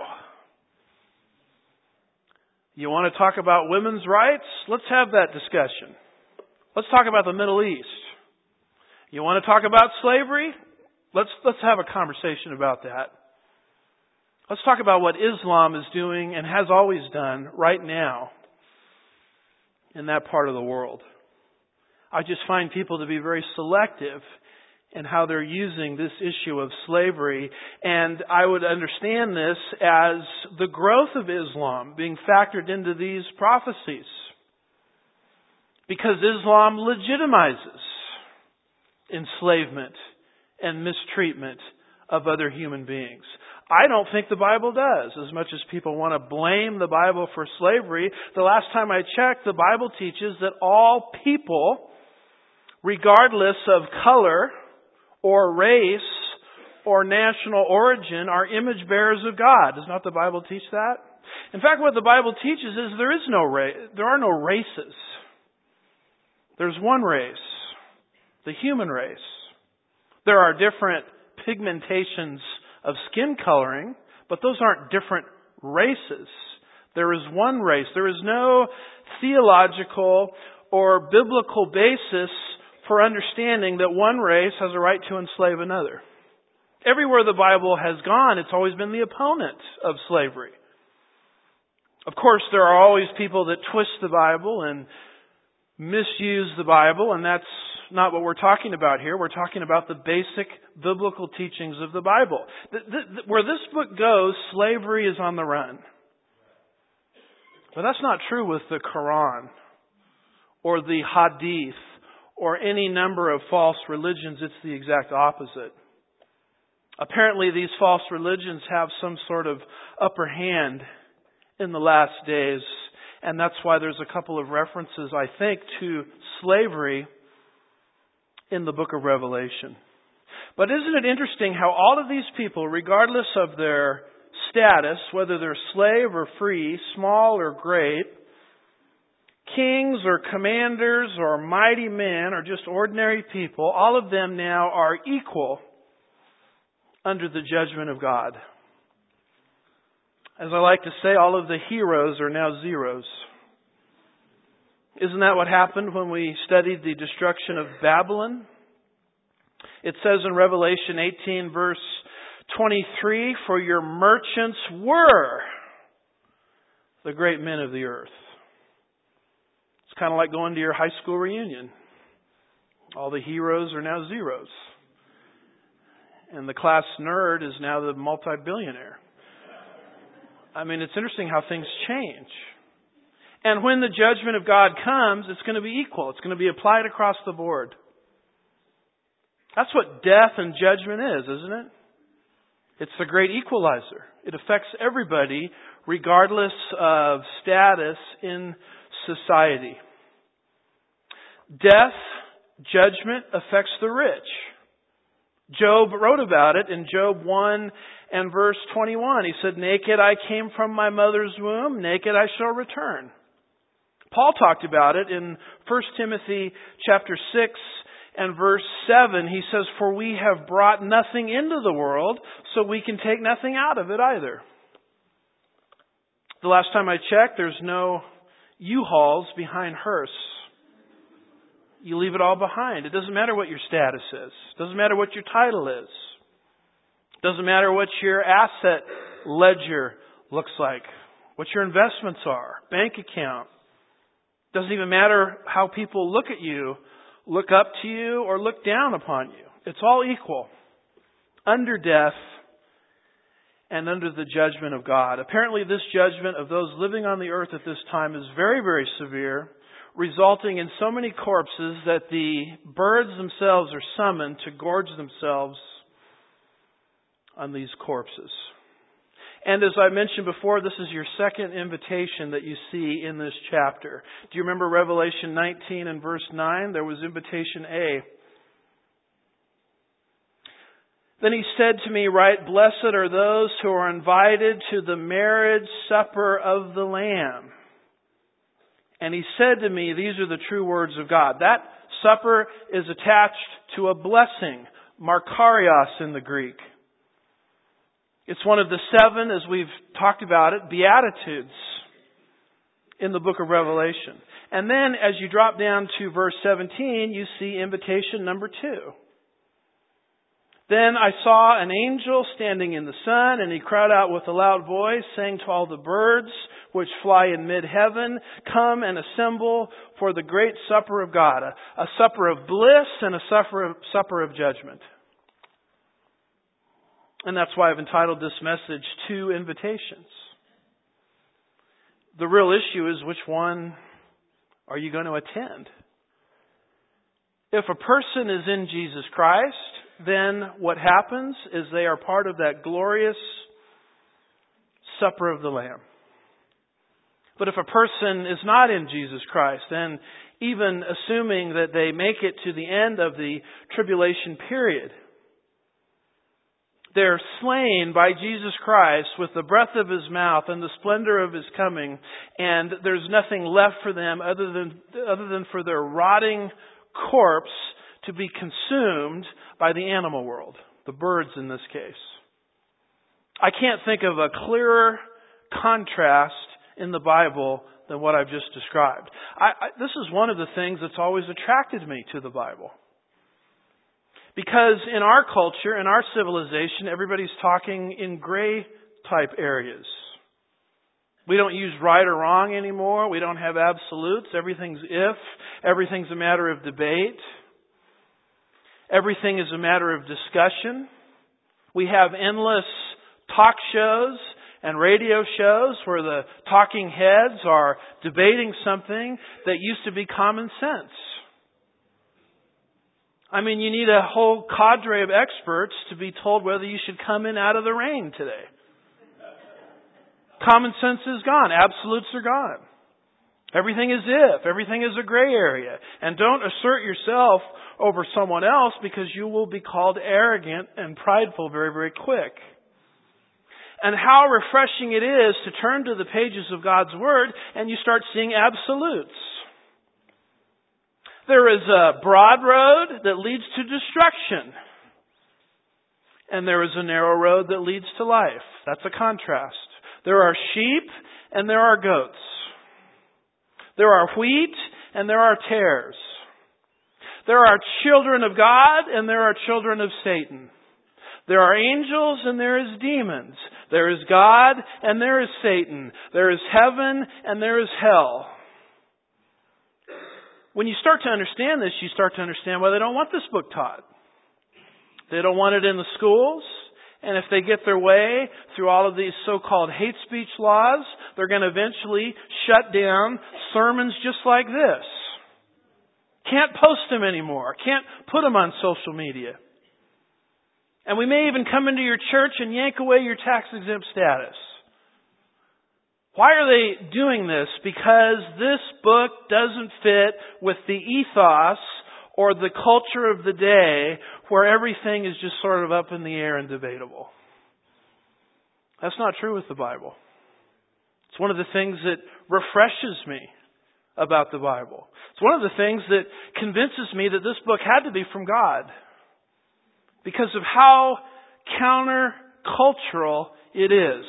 You want to talk about women's rights? Let's have that discussion. Let's talk about the Middle East. You want to talk about slavery? Let's, let's have a conversation about that. Let's talk about what Islam is doing and has always done right now in that part of the world. I just find people to be very selective in how they're using this issue of slavery. And I would understand this as the growth of Islam being factored into these prophecies. Because Islam legitimizes enslavement and mistreatment of other human beings. I don't think the Bible does, as much as people want to blame the Bible for slavery. The last time I checked, the Bible teaches that all people, regardless of color or race or national origin, are image bearers of God. Does not the Bible teach that? In fact, what the Bible teaches is there is no race. There are no races. There's one race, the human race. There are different pigmentations of skin coloring, but those aren't different races. There is one race. There is no theological or biblical basis for understanding that one race has a right to enslave another. Everywhere the Bible has gone, it's always been the opponent of slavery. Of course, there are always people that twist the Bible and misuse the Bible, and that's not what we're talking about here. We're talking about the basic biblical teachings of the Bible. The, the, where this book goes, slavery is on the run. But that's not true with the Quran or the Hadith or any number of false religions. It's the exact opposite. Apparently, these false religions have some sort of upper hand in the last days. And that's why there's a couple of references, I think, to slavery in the book of Revelation. But isn't it interesting how all of these people, regardless of their status, whether they're slave or free, small or great, kings or commanders or mighty men or just ordinary people, all of them now are equal under the judgment of God. As I like to say, all of the heroes are now zeros. Isn't that what happened when we studied the destruction of Babylon? It says in Revelation eighteen, verse twenty-three, "For your merchants were the great men of the earth." It's kind of like going to your high school reunion. All the heroes are now zeros. And the class nerd is now the multi-billionaire. I mean, it's interesting how things change. And when the judgment of God comes, it's going to be equal. It's going to be applied across the board. That's what death and judgment is, isn't it? It's the great equalizer. It affects everybody regardless of status in society. Death, judgment affects the rich. Job wrote about it in Job one and verse twenty-one. He said, "Naked I came from my mother's womb, naked I shall return." Paul talked about it in First Timothy chapter six and verse seven. He says, "For we have brought nothing into the world, so we can take nothing out of it either." The last time I checked, there's no U-Hauls behind hearse. You leave it all behind. It doesn't matter what your status is. It doesn't matter what your title is. It doesn't matter what your asset ledger looks like, what your investments are, bank account. It doesn't even matter how people look at you, look up to you, or look down upon you. It's all equal under death and under the judgment of God. Apparently, this judgment of those living on the earth at this time is very, very severe, resulting in so many corpses that the birds themselves are summoned to gorge themselves on these corpses. And as I mentioned before, this is your second invitation that you see in this chapter. Do you remember Revelation nineteen and verse nine? There was invitation A. "Then he said to me, Write, blessed are those who are invited to the marriage supper of the Lamb. And he said to me," these are the true words of God. That supper is attached to a blessing, Makarios in the Greek. It's one of the seven, as we've talked about it, Beatitudes in the book of Revelation. And then as you drop down to verse seventeen, you see invitation number two. Then I saw an angel standing in the sun, and he cried out with a loud voice, saying to all the birds which fly in mid-heaven, come and assemble for the great supper of God, a, a supper of bliss and a supper of, supper of judgment. And that's why I've entitled this message, Two Invitations. The real issue is, which one are you going to attend? If a person is in Jesus Christ, then what happens is they are part of that glorious supper of the Lamb. But if a person is not in Jesus Christ, then even assuming that they make it to the end of the tribulation period, they're slain by Jesus Christ with the breath of His mouth and the splendor of His coming, and there's nothing left for them other than other than for their rotting corpse to be consumed by the animal world, the birds in this case. I can't think of a clearer contrast in the Bible than what I've just described. I, I, this is one of the things that's always attracted me to the Bible. Because in our culture, in our civilization, everybody's talking in gray type areas. We don't use right or wrong anymore. We don't have absolutes. Everything's if. Everything's a matter of debate. Everything is a matter of discussion. We have endless talk shows and radio shows where the talking heads are debating something that used to be common sense. I mean, you need a whole cadre of experts to be told whether you should come in out of the rain today. Common sense is gone. Absolutes are gone. Everything is if. Everything is a gray area. And don't assert yourself over someone else, because you will be called arrogant and prideful very, very quick. And how refreshing it is to turn to the pages of God's Word and you start seeing absolutes. There is a broad road that leads to destruction. And there is a narrow road that leads to life. That's a contrast. There are sheep and there are goats. There are wheat and there are tares. There are children of God and there are children of Satan. There are angels and there is demons. There is God and there is Satan. There is heaven and there is hell. When you start to understand this, you start to understand why they don't want this book taught. They don't want it in the schools. And if they get their way through all of these so-called hate speech laws, they're going to eventually shut down sermons just like this. Can't post them anymore. Can't put them on social media. And we may even come into your church and yank away your tax-exempt status. Why are they doing this? Because this book doesn't fit with the ethos or the culture of the day where everything is just sort of up in the air and debatable. That's not true with the Bible. It's one of the things that refreshes me about the Bible. It's one of the things that convinces me that this book had to be from God, because of how countercultural it is.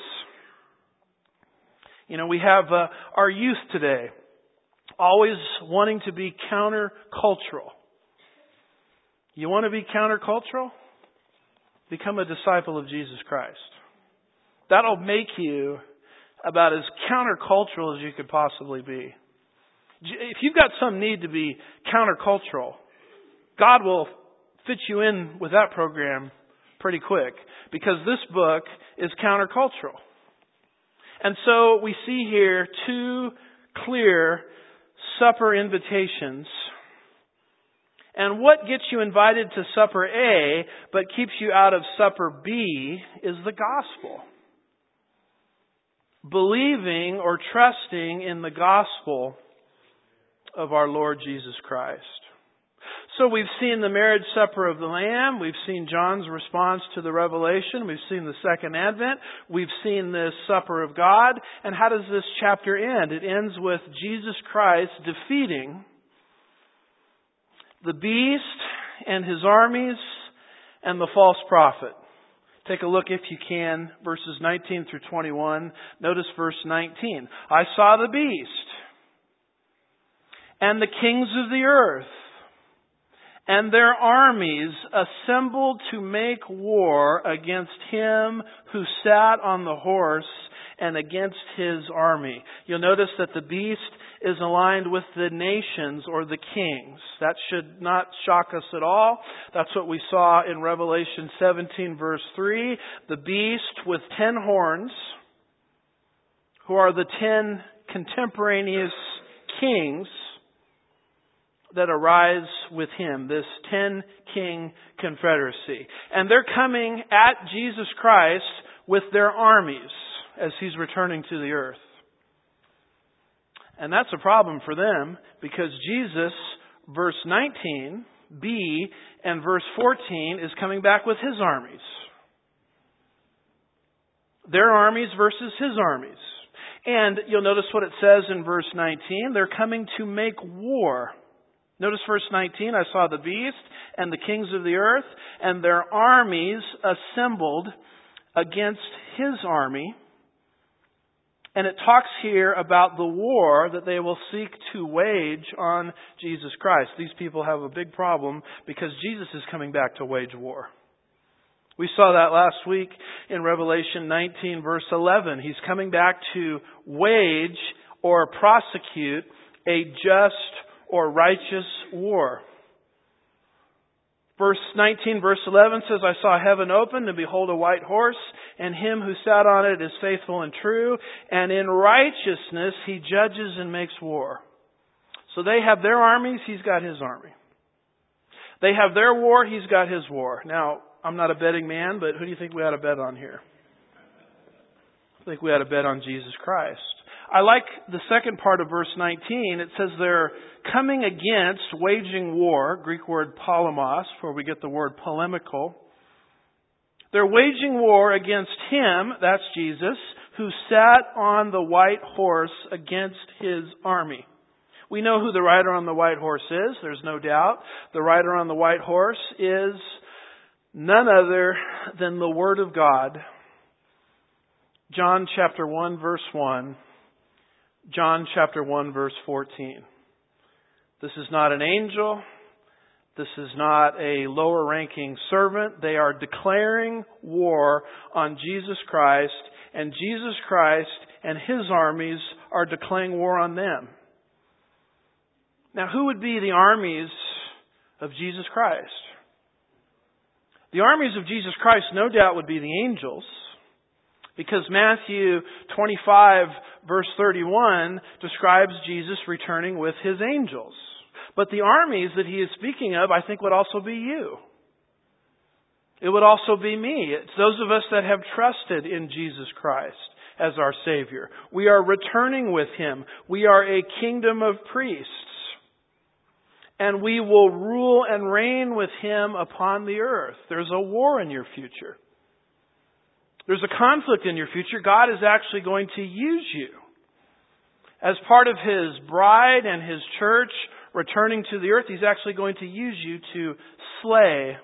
You know, we have uh, our youth today always wanting to be countercultural. You want to be countercultural? Become a disciple of Jesus Christ. That'll make you about as countercultural as you could possibly be. If you've got some need to be countercultural, God will fit you in with that program pretty quick, because this book is countercultural. And so we see here two clear supper invitations. And what gets you invited to supper A but keeps you out of supper B is the gospel. Believing or trusting in the gospel of our Lord Jesus Christ. So we've seen the marriage supper of the Lamb. We've seen John's response to the revelation. We've seen the second advent. We've seen this supper of God. And how does this chapter end? It ends with Jesus Christ defeating the beast and his armies and the false prophet. Take a look, if you can, verses nineteen through twenty-one. Notice verse nineteen. I saw the beast and the kings of the earth and their armies assembled to make war against him who sat on the horse and against his army. You'll notice that the beast is aligned with the nations or the kings. That should not shock us at all. That's what we saw in Revelation seventeen verse three. The beast with ten horns, who are the ten contemporaneous kings that arise with him, this ten-king confederacy. And they're coming at Jesus Christ with their armies as he's returning to the earth. And that's a problem for them because Jesus, verse nineteen b and verse fourteen, is coming back with his armies. Their armies versus his armies. And you'll notice what it says in verse nineteen. They're coming to make war. Notice verse nineteen, I saw the beast and the kings of the earth and their armies assembled against his army. And it talks here about the war that they will seek to wage on Jesus Christ. These people have a big problem because Jesus is coming back to wage war. We saw that last week in Revelation nineteen verse eleven. He's coming back to wage or prosecute a just or righteous war. Verse nineteen, verse eleven says, I saw heaven open, and behold a white horse, and him who sat on it is faithful and true, and in righteousness he judges and makes war. So they have their armies, he's got his army. They have their war, he's got his war. Now, I'm not a betting man, but who do you think we ought to bet on here? I think we ought to bet on Jesus Christ. I like the second part of verse nineteen. It says they're coming against, waging war, Greek word polemos, where we get the word polemical. They're waging war against him, that's Jesus, who sat on the white horse against his army. We know who the rider on the white horse is, there's no doubt. The rider on the white horse is none other than the Word of God. John chapter one verse one. John chapter one verse fourteen. This is not an angel. This is not a lower ranking servant. They are declaring war on Jesus Christ, and Jesus Christ and his armies are declaring war on them. Now, who would be the armies of Jesus Christ? The armies of Jesus Christ, no doubt, would be the angels. Because Matthew twenty-five verse thirty-one describes Jesus returning with his angels. But the armies that he is speaking of, I think, would also be you. It would also be me. It's those of us that have trusted in Jesus Christ as our Savior. We are returning with him. We are a kingdom of priests. And we will rule and reign with him upon the earth. There's a war in your future. There's a conflict in your future. God is actually going to use you. As part of his bride and his church returning to the earth, he's actually going to use you to slay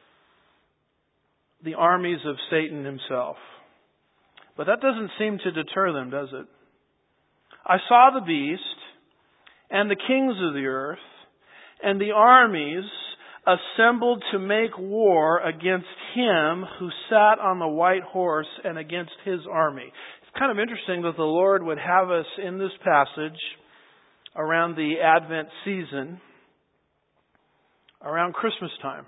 the armies of Satan himself. But that doesn't seem to deter them, does it? I saw the beast and the kings of the earth and the armies assembled to make war against him who sat on the white horse and against his army. It's kind of interesting that the Lord would have us in this passage around the Advent season, around Christmas time.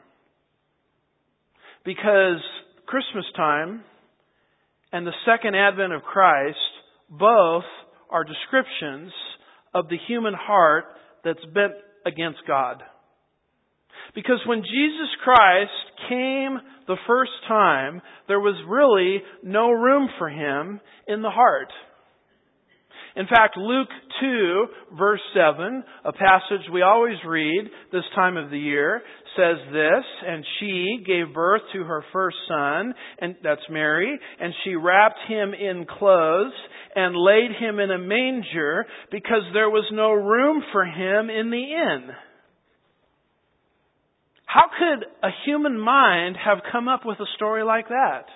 Because Christmas time and the second advent of Christ both are descriptions of the human heart that's bent against God. Because when Jesus Christ came the first time, there was really no room for him in the heart. In fact, Luke two, verse seven, a passage we always read this time of the year, says this, and she gave birth to her first son, and that's Mary, and she wrapped him in clothes and laid him in a manger because there was no room for him in the inn. How could a human mind have come up with a story like that?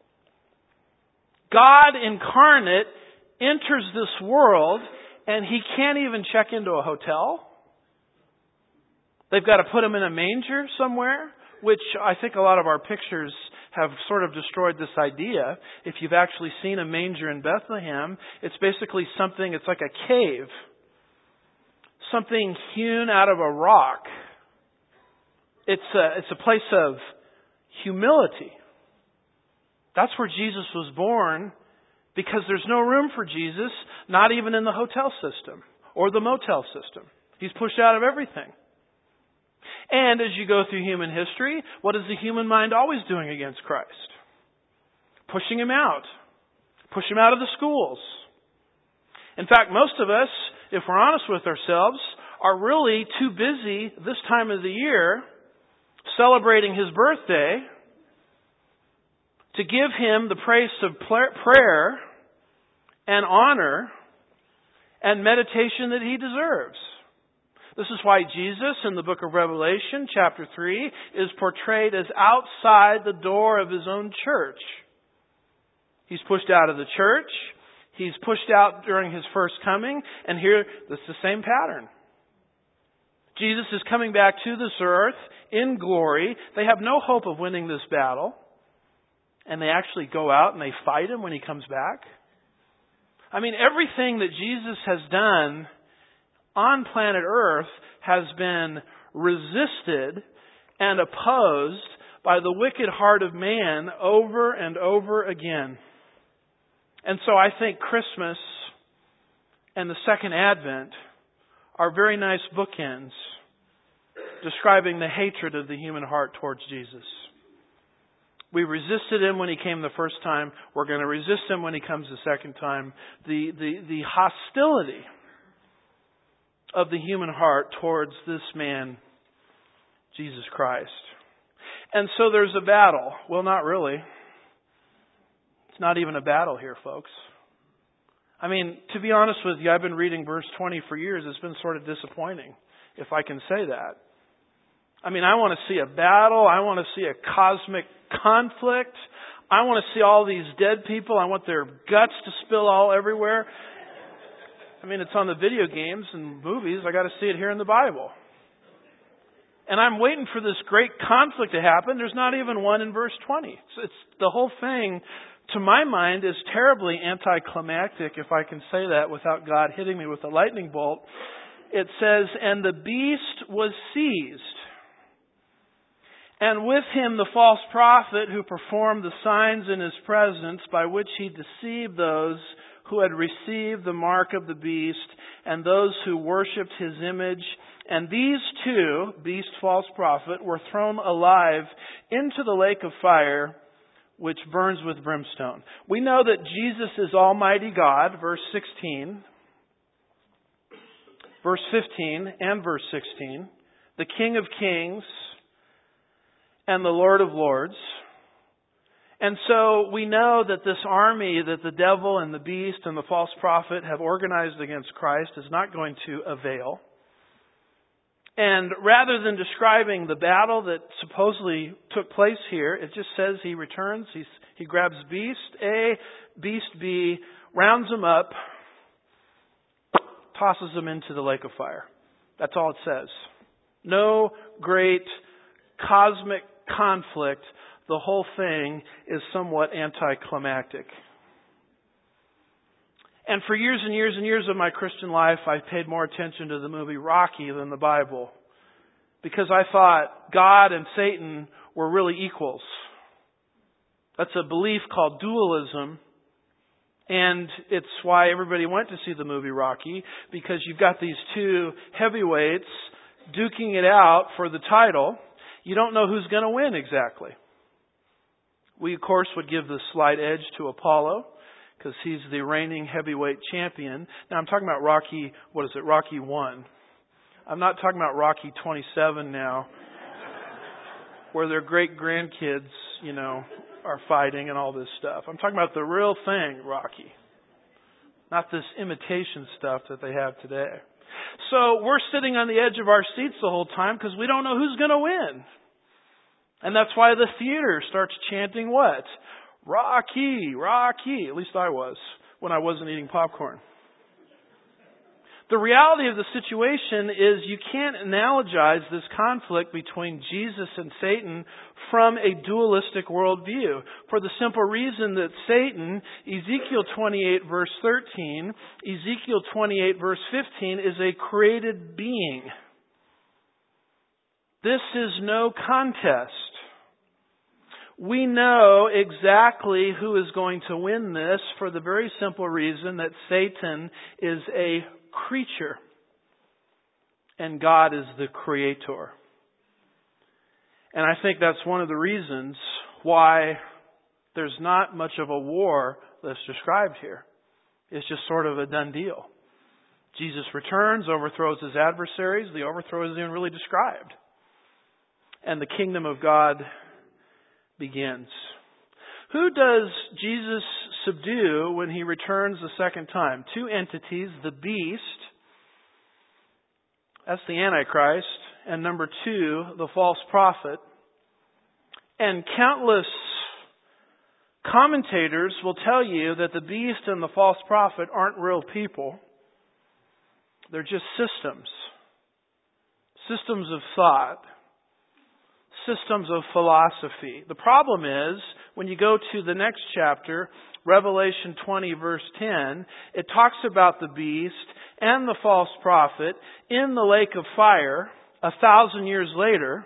God incarnate enters this world and he can't even check into a hotel. They've got to put him in a manger somewhere, which I think a lot of our pictures have sort of destroyed this idea. If you've actually seen a manger in Bethlehem, it's basically something, it's like a cave. Something hewn out of a rock. It's a, it's a place of humility. That's where Jesus was born, because there's no room for Jesus, not even in the hotel system or the motel system. He's pushed out of everything. And as you go through human history, what is the human mind always doing against Christ? Pushing Him out. Push Him out of the schools. In fact, most of us, if we're honest with ourselves, are really too busy this time of the year celebrating His birthday to give Him the praise of prayer and honor and meditation that He deserves. This is why Jesus in the book of Revelation, chapter three, is portrayed as outside the door of His own church. He's pushed out of the church. He's pushed out during His first coming. And here, it's the same pattern. Jesus is coming back to this earth in glory. They have no hope of winning this battle. And they actually go out and they fight Him when He comes back. I mean, everything that Jesus has done on planet Earth has been resisted and opposed by the wicked heart of man over and over again. And so I think Christmas and the Second Advent are very nice bookends describing the hatred of the human heart towards Jesus. We resisted Him when He came the first time. We're going to resist Him when He comes the second time. The, the, the hostility of the human heart towards this man, Jesus Christ. And so there's a battle. Well, not really. It's not even a battle here, folks. I mean, to be honest with you, I've been reading verse twenty for years. It's been sort of disappointing, if I can say that. I mean, I want to see a battle. I want to see a cosmic conflict. I want to see all these dead people. I want their guts to spill all everywhere. I mean, it's on the video games and movies. I got to see it here in the Bible. And I'm waiting for this great conflict to happen. There's not even one in verse twenty. It's, it's the whole thing, to my mind, is terribly anticlimactic, if I can say that without God hitting me with a lightning bolt. It says, "And the beast was seized, and with him the false prophet who performed the signs in his presence, by which he deceived those who had received the mark of the beast and those who worshipped his image. And these two, beast, false prophet, were thrown alive into the lake of fire, which burns with brimstone." We know that Jesus is Almighty God, verse sixteen, verse fifteen, and verse sixteen, the King of Kings and the Lord of Lords. And so we know that this army that the devil and the beast and the false prophet have organized against Christ is not going to avail. And rather than describing the battle that supposedly took place here, it just says he returns, he's, he grabs beast A, beast B, rounds them up, tosses them into the lake of fire. That's all it says. No great cosmic conflict. The whole thing is somewhat anticlimactic. And for years and years and years of my Christian life, I paid more attention to the movie Rocky than the Bible, because I thought God and Satan were really equals. That's a belief called dualism. And it's why everybody went to see the movie Rocky, because you've got these two heavyweights duking it out for the title. You don't know who's going to win exactly. We, of course, would give the slight edge to Apollo, because he's the reigning heavyweight champion. Now, I'm talking about Rocky, what is it, Rocky one. I'm not talking about Rocky twenty-seven now, where their great-grandkids, you know, are fighting and all this stuff. I'm talking about the real thing, Rocky. Not this imitation stuff that they have today. So we're sitting on the edge of our seats the whole time because we don't know who's going to win. And that's why the theater starts chanting what? Rocky, Rocky. At least I was when I wasn't eating popcorn. The reality of the situation is you can't analogize this conflict between Jesus and Satan from a dualistic worldview. For the simple reason that Satan, Ezekiel twenty-eight verse thirteen, Ezekiel twenty-eight verse fifteen, is a created being. This is no contest. We know exactly who is going to win this for the very simple reason that Satan is a creature and God is the creator. And I think that's one of the reasons why there's not much of a war that's described here. It's just sort of a done deal. Jesus returns, overthrows his adversaries. The overthrow isn't even really described. And the kingdom of God begins. Who does Jesus subdue when he returns the second time? Two entities, the beast, that's the Antichrist, and number two, the false prophet. And countless commentators will tell you that the beast and the false prophet aren't real people. They're just systems. Systems of thought. Systems of philosophy. The problem is, when you go to the next chapter, Revelation twenty verse ten, it talks about the beast and the false prophet in the lake of fire a thousand years later,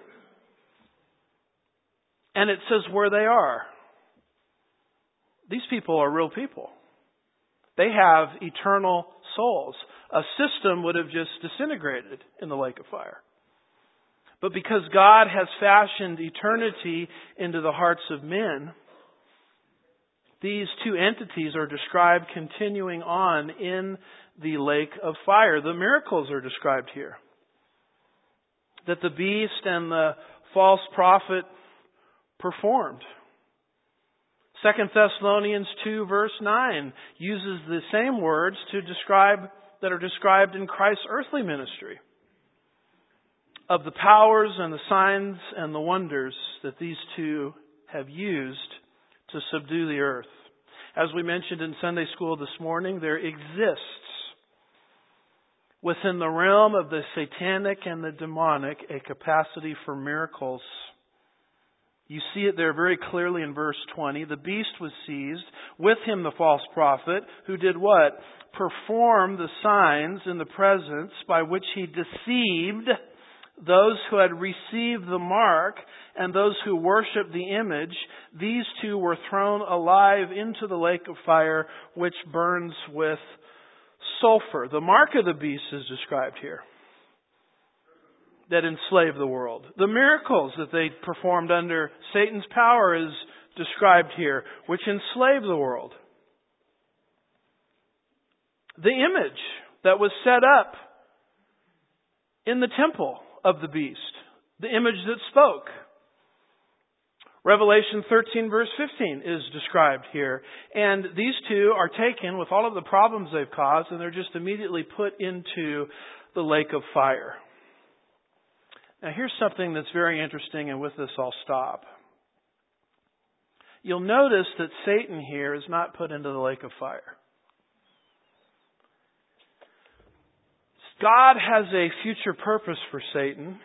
and it says where they are. These people are real people. They have eternal souls. A system would have just disintegrated in the lake of fire. But because God has fashioned eternity into the hearts of men, these two entities are described continuing on in the lake of fire. The miracles are described here. That the beast and the false prophet performed. Second Thessalonians two verse nine uses the same words to describe that are described in Christ's earthly ministry. Of the powers and the signs and the wonders that these two have used to subdue the earth. As we mentioned in Sunday school this morning, there exists within the realm of the satanic and the demonic a capacity for miracles. You see it there very clearly in verse twenty. The beast was seized, with him the false prophet, who did what? Performed the signs in the presence by which he deceived those who had received the mark and those who worshiped the image. These two were thrown alive into the lake of fire, which burns with sulfur. The mark of the beast is described here, that enslaved the world. The miracles that they performed under Satan's power is described here, which enslaved the world. The image that was set up in the temple of the beast. The image that spoke. Revelation thirteen verse fifteen is described here. And these two are taken with all of the problems they've caused and they're just immediately put into the lake of fire. Now here's something that's very interesting, and with this I'll stop. You'll notice that Satan here is not put into the lake of fire. God has a future purpose for Satan.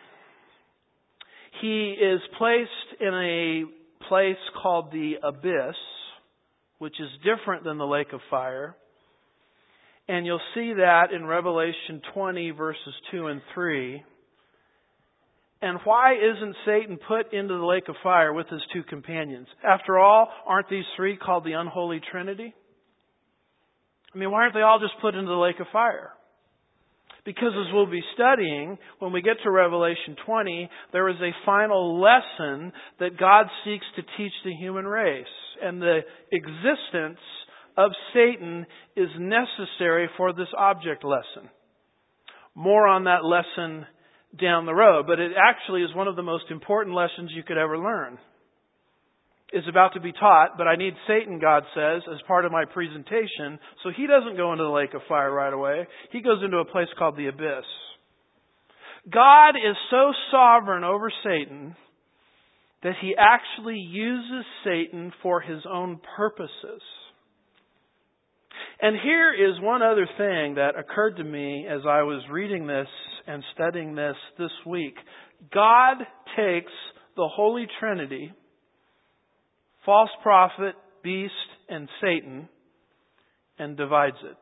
He is placed in a place called the abyss, which is different than the lake of fire. And you'll see that in Revelation twenty verses two and three. And why isn't Satan put into the lake of fire with his two companions? After all, aren't these three called the unholy Trinity? I mean, why aren't they all just put into the lake of fire? Because as we'll be studying, when we get to Revelation twenty, there is a final lesson that God seeks to teach the human race. And the existence of Satan is necessary for this object lesson. More on that lesson down the road. But it actually is one of the most important lessons you could ever learn. Is about to be taught, but I need Satan, God says, as part of my presentation, so he doesn't go into the lake of fire right away. He goes into a place called the abyss. God is so sovereign over Satan that he actually uses Satan for his own purposes. And here is one other thing that occurred to me as I was reading this and studying this this week. God takes the Holy Trinity, false prophet, beast, and Satan, and divides it.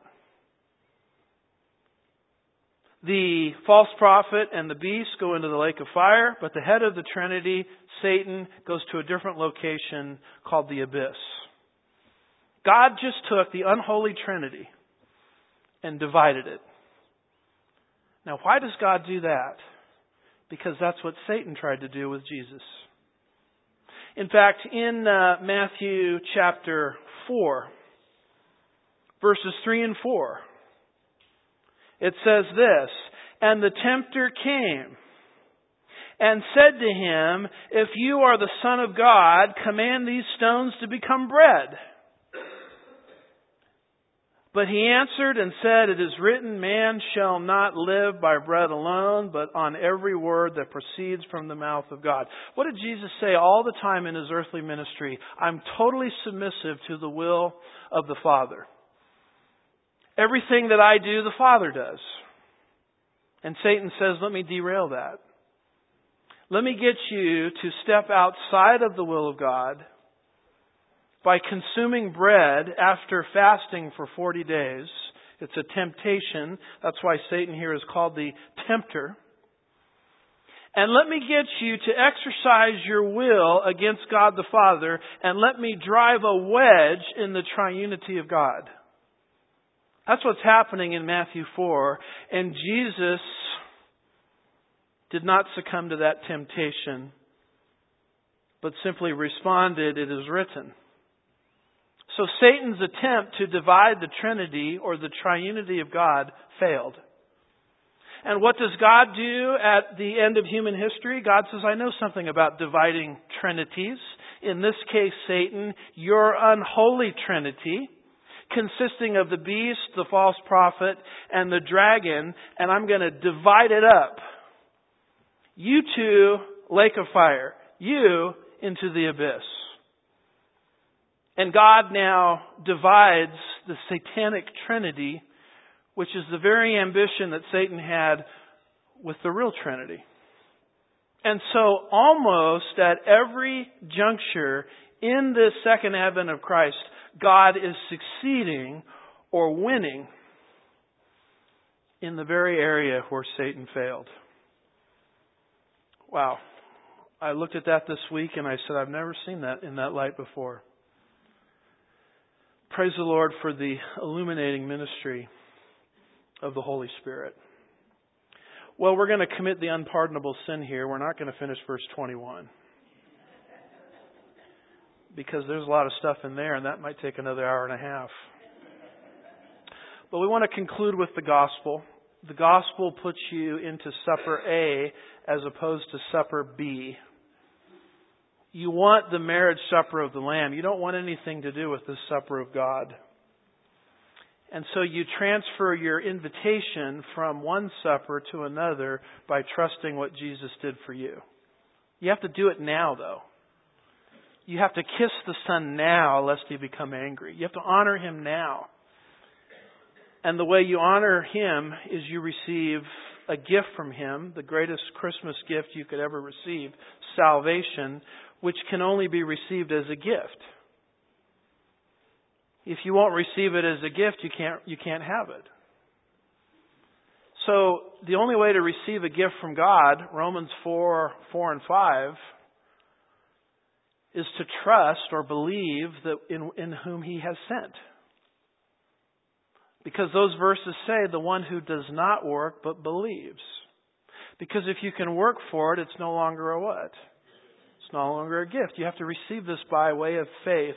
The false prophet and the beast go into the lake of fire, but the head of the Trinity, Satan, goes to a different location called the abyss. God just took the unholy Trinity and divided it. Now, why does God do that? Because that's what Satan tried to do with Jesus. In fact, in uh, Matthew chapter four, verses three and four, it says this, "And the tempter came and said to him, 'If you are the Son of God, command these stones to become bread.' But he answered and said, 'It is written, man shall not live by bread alone, but on every word that proceeds from the mouth of God.'" What did Jesus say all the time in His earthly ministry? "I'm totally submissive to the will of the Father. Everything that I do, the Father does." And Satan says, "Let me derail that. Let me get you to step outside of the will of God by consuming bread after fasting for forty days. It's a temptation. That's why Satan here is called the tempter. And let me get you to exercise your will against God the Father, and let me drive a wedge in the triunity of God." That's what's happening in Matthew four. And Jesus did not succumb to that temptation, but simply responded, "It is written." So Satan's attempt to divide the Trinity or the triunity of God failed. And what does God do at the end of human history? God says, "I know something about dividing trinities." In this case, Satan, your unholy Trinity, consisting of the beast, the false prophet, and the dragon, and I'm going to divide it up. You two, lake of fire. You into the abyss. And God now divides the satanic Trinity, which is the very ambition that Satan had with the real Trinity. And so almost at every juncture in this second advent of Christ, God is succeeding or winning in the very area where Satan failed. Wow. I looked at that this week and I said, I've never seen that in that light before. Praise the Lord for the illuminating ministry of the Holy Spirit. Well, we're going to commit the unpardonable sin here. We're not going to finish verse twenty-one. Because there's a lot of stuff in there, and that might take another hour and a half. But we want to conclude with the gospel. The gospel puts you into supper A as opposed to supper B. You want the marriage supper of the Lamb. You don't want anything to do with the supper of God. And so you transfer your invitation from one supper to another by trusting what Jesus did for you. You have to do it now, though. You have to kiss the Son now, lest He become angry. You have to honor Him now. And the way you honor Him is you receive a gift from Him, the greatest Christmas gift you could ever receive, salvation, which can only be received as a gift. If you won't receive it as a gift, you can't you can't have it. So the only way to receive a gift from God, Romans four, four and five, is to trust or believe that in, in whom He has sent. Because those verses say the one who does not work but believes. Because if you can work for it, it's no longer a what? It's no longer a gift. You have to receive this by way of faith.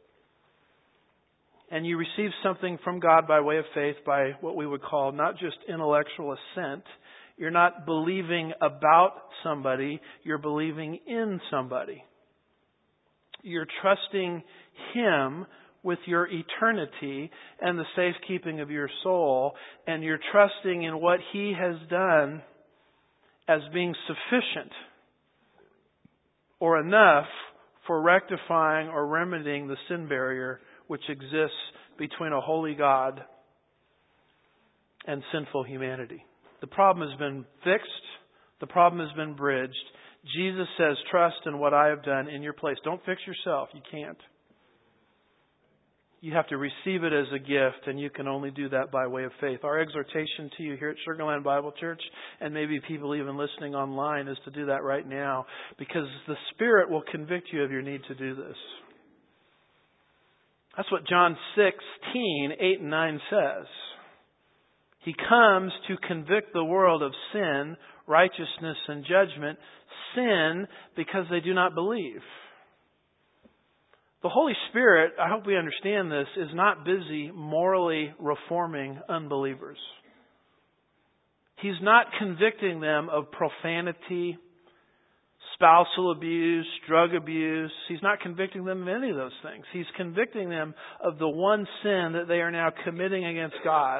And you receive something from God by way of faith by what we would call not just intellectual assent. You're not believing about somebody. You're believing in somebody. You're trusting Him with your eternity and the safekeeping of your soul. And you're trusting in what He has done as being sufficient or enough for rectifying or remedying the sin barrier which exists between a holy God and sinful humanity. The problem has been fixed. The problem has been bridged. Jesus says, trust in what I have done in your place. Don't fix yourself. You can't. You have to receive it as a gift, and you can only do that by way of faith. Our exhortation to you here at Sugar Land Bible Church, and maybe people even listening online, is to do that right now, because the Spirit will convict you of your need to do this. That's what John sixteen, eight and nine says. He comes to convict the world of sin, righteousness, and judgment. Sin because they do not believe. The Holy Spirit, I hope we understand this, is not busy morally reforming unbelievers. He's not convicting them of profanity, spousal abuse, drug abuse. He's not convicting them of any of those things. He's convicting them of the one sin that they are now committing against God,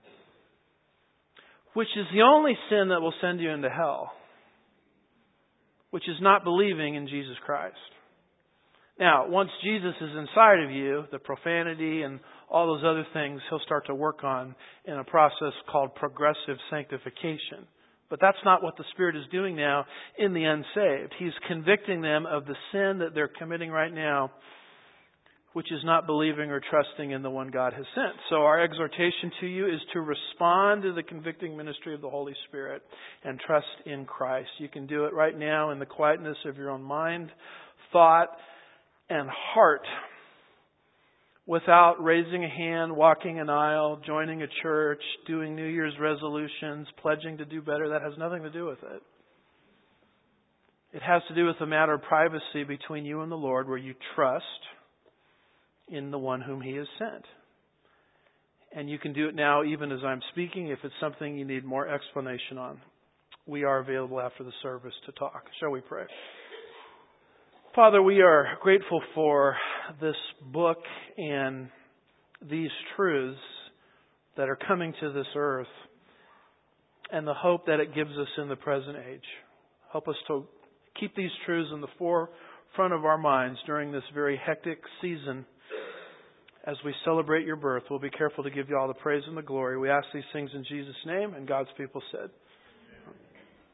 which is the only sin that will send you into hell, which is not believing in Jesus Christ. Now, once Jesus is inside of you, the profanity and all those other things He'll start to work on in a process called progressive sanctification. But that's not what the Spirit is doing now in the unsaved. He's convicting them of the sin that they're committing right now, which is not believing or trusting in the one God has sent. So our exhortation to you is to respond to the convicting ministry of the Holy Spirit and trust in Christ. You can do it right now in the quietness of your own mind, thought, and heart, without raising a hand, walking an aisle, joining a church, doing New Year's resolutions, pledging to do better. That has nothing to do with it. It has to do with a matter of privacy between you and the Lord, where you trust in the one whom He has sent. And you can do it now even as I'm speaking. If it's something you need more explanation on, we are available after the service to talk. Shall we pray? Father, we are grateful for this book and these truths that are coming to this earth and the hope that it gives us in the present age. Help us to keep these truths in the forefront of our minds during this very hectic season as we celebrate your birth. We'll be careful to give you all the praise and the glory. We ask these things in Jesus' name, and God's people said,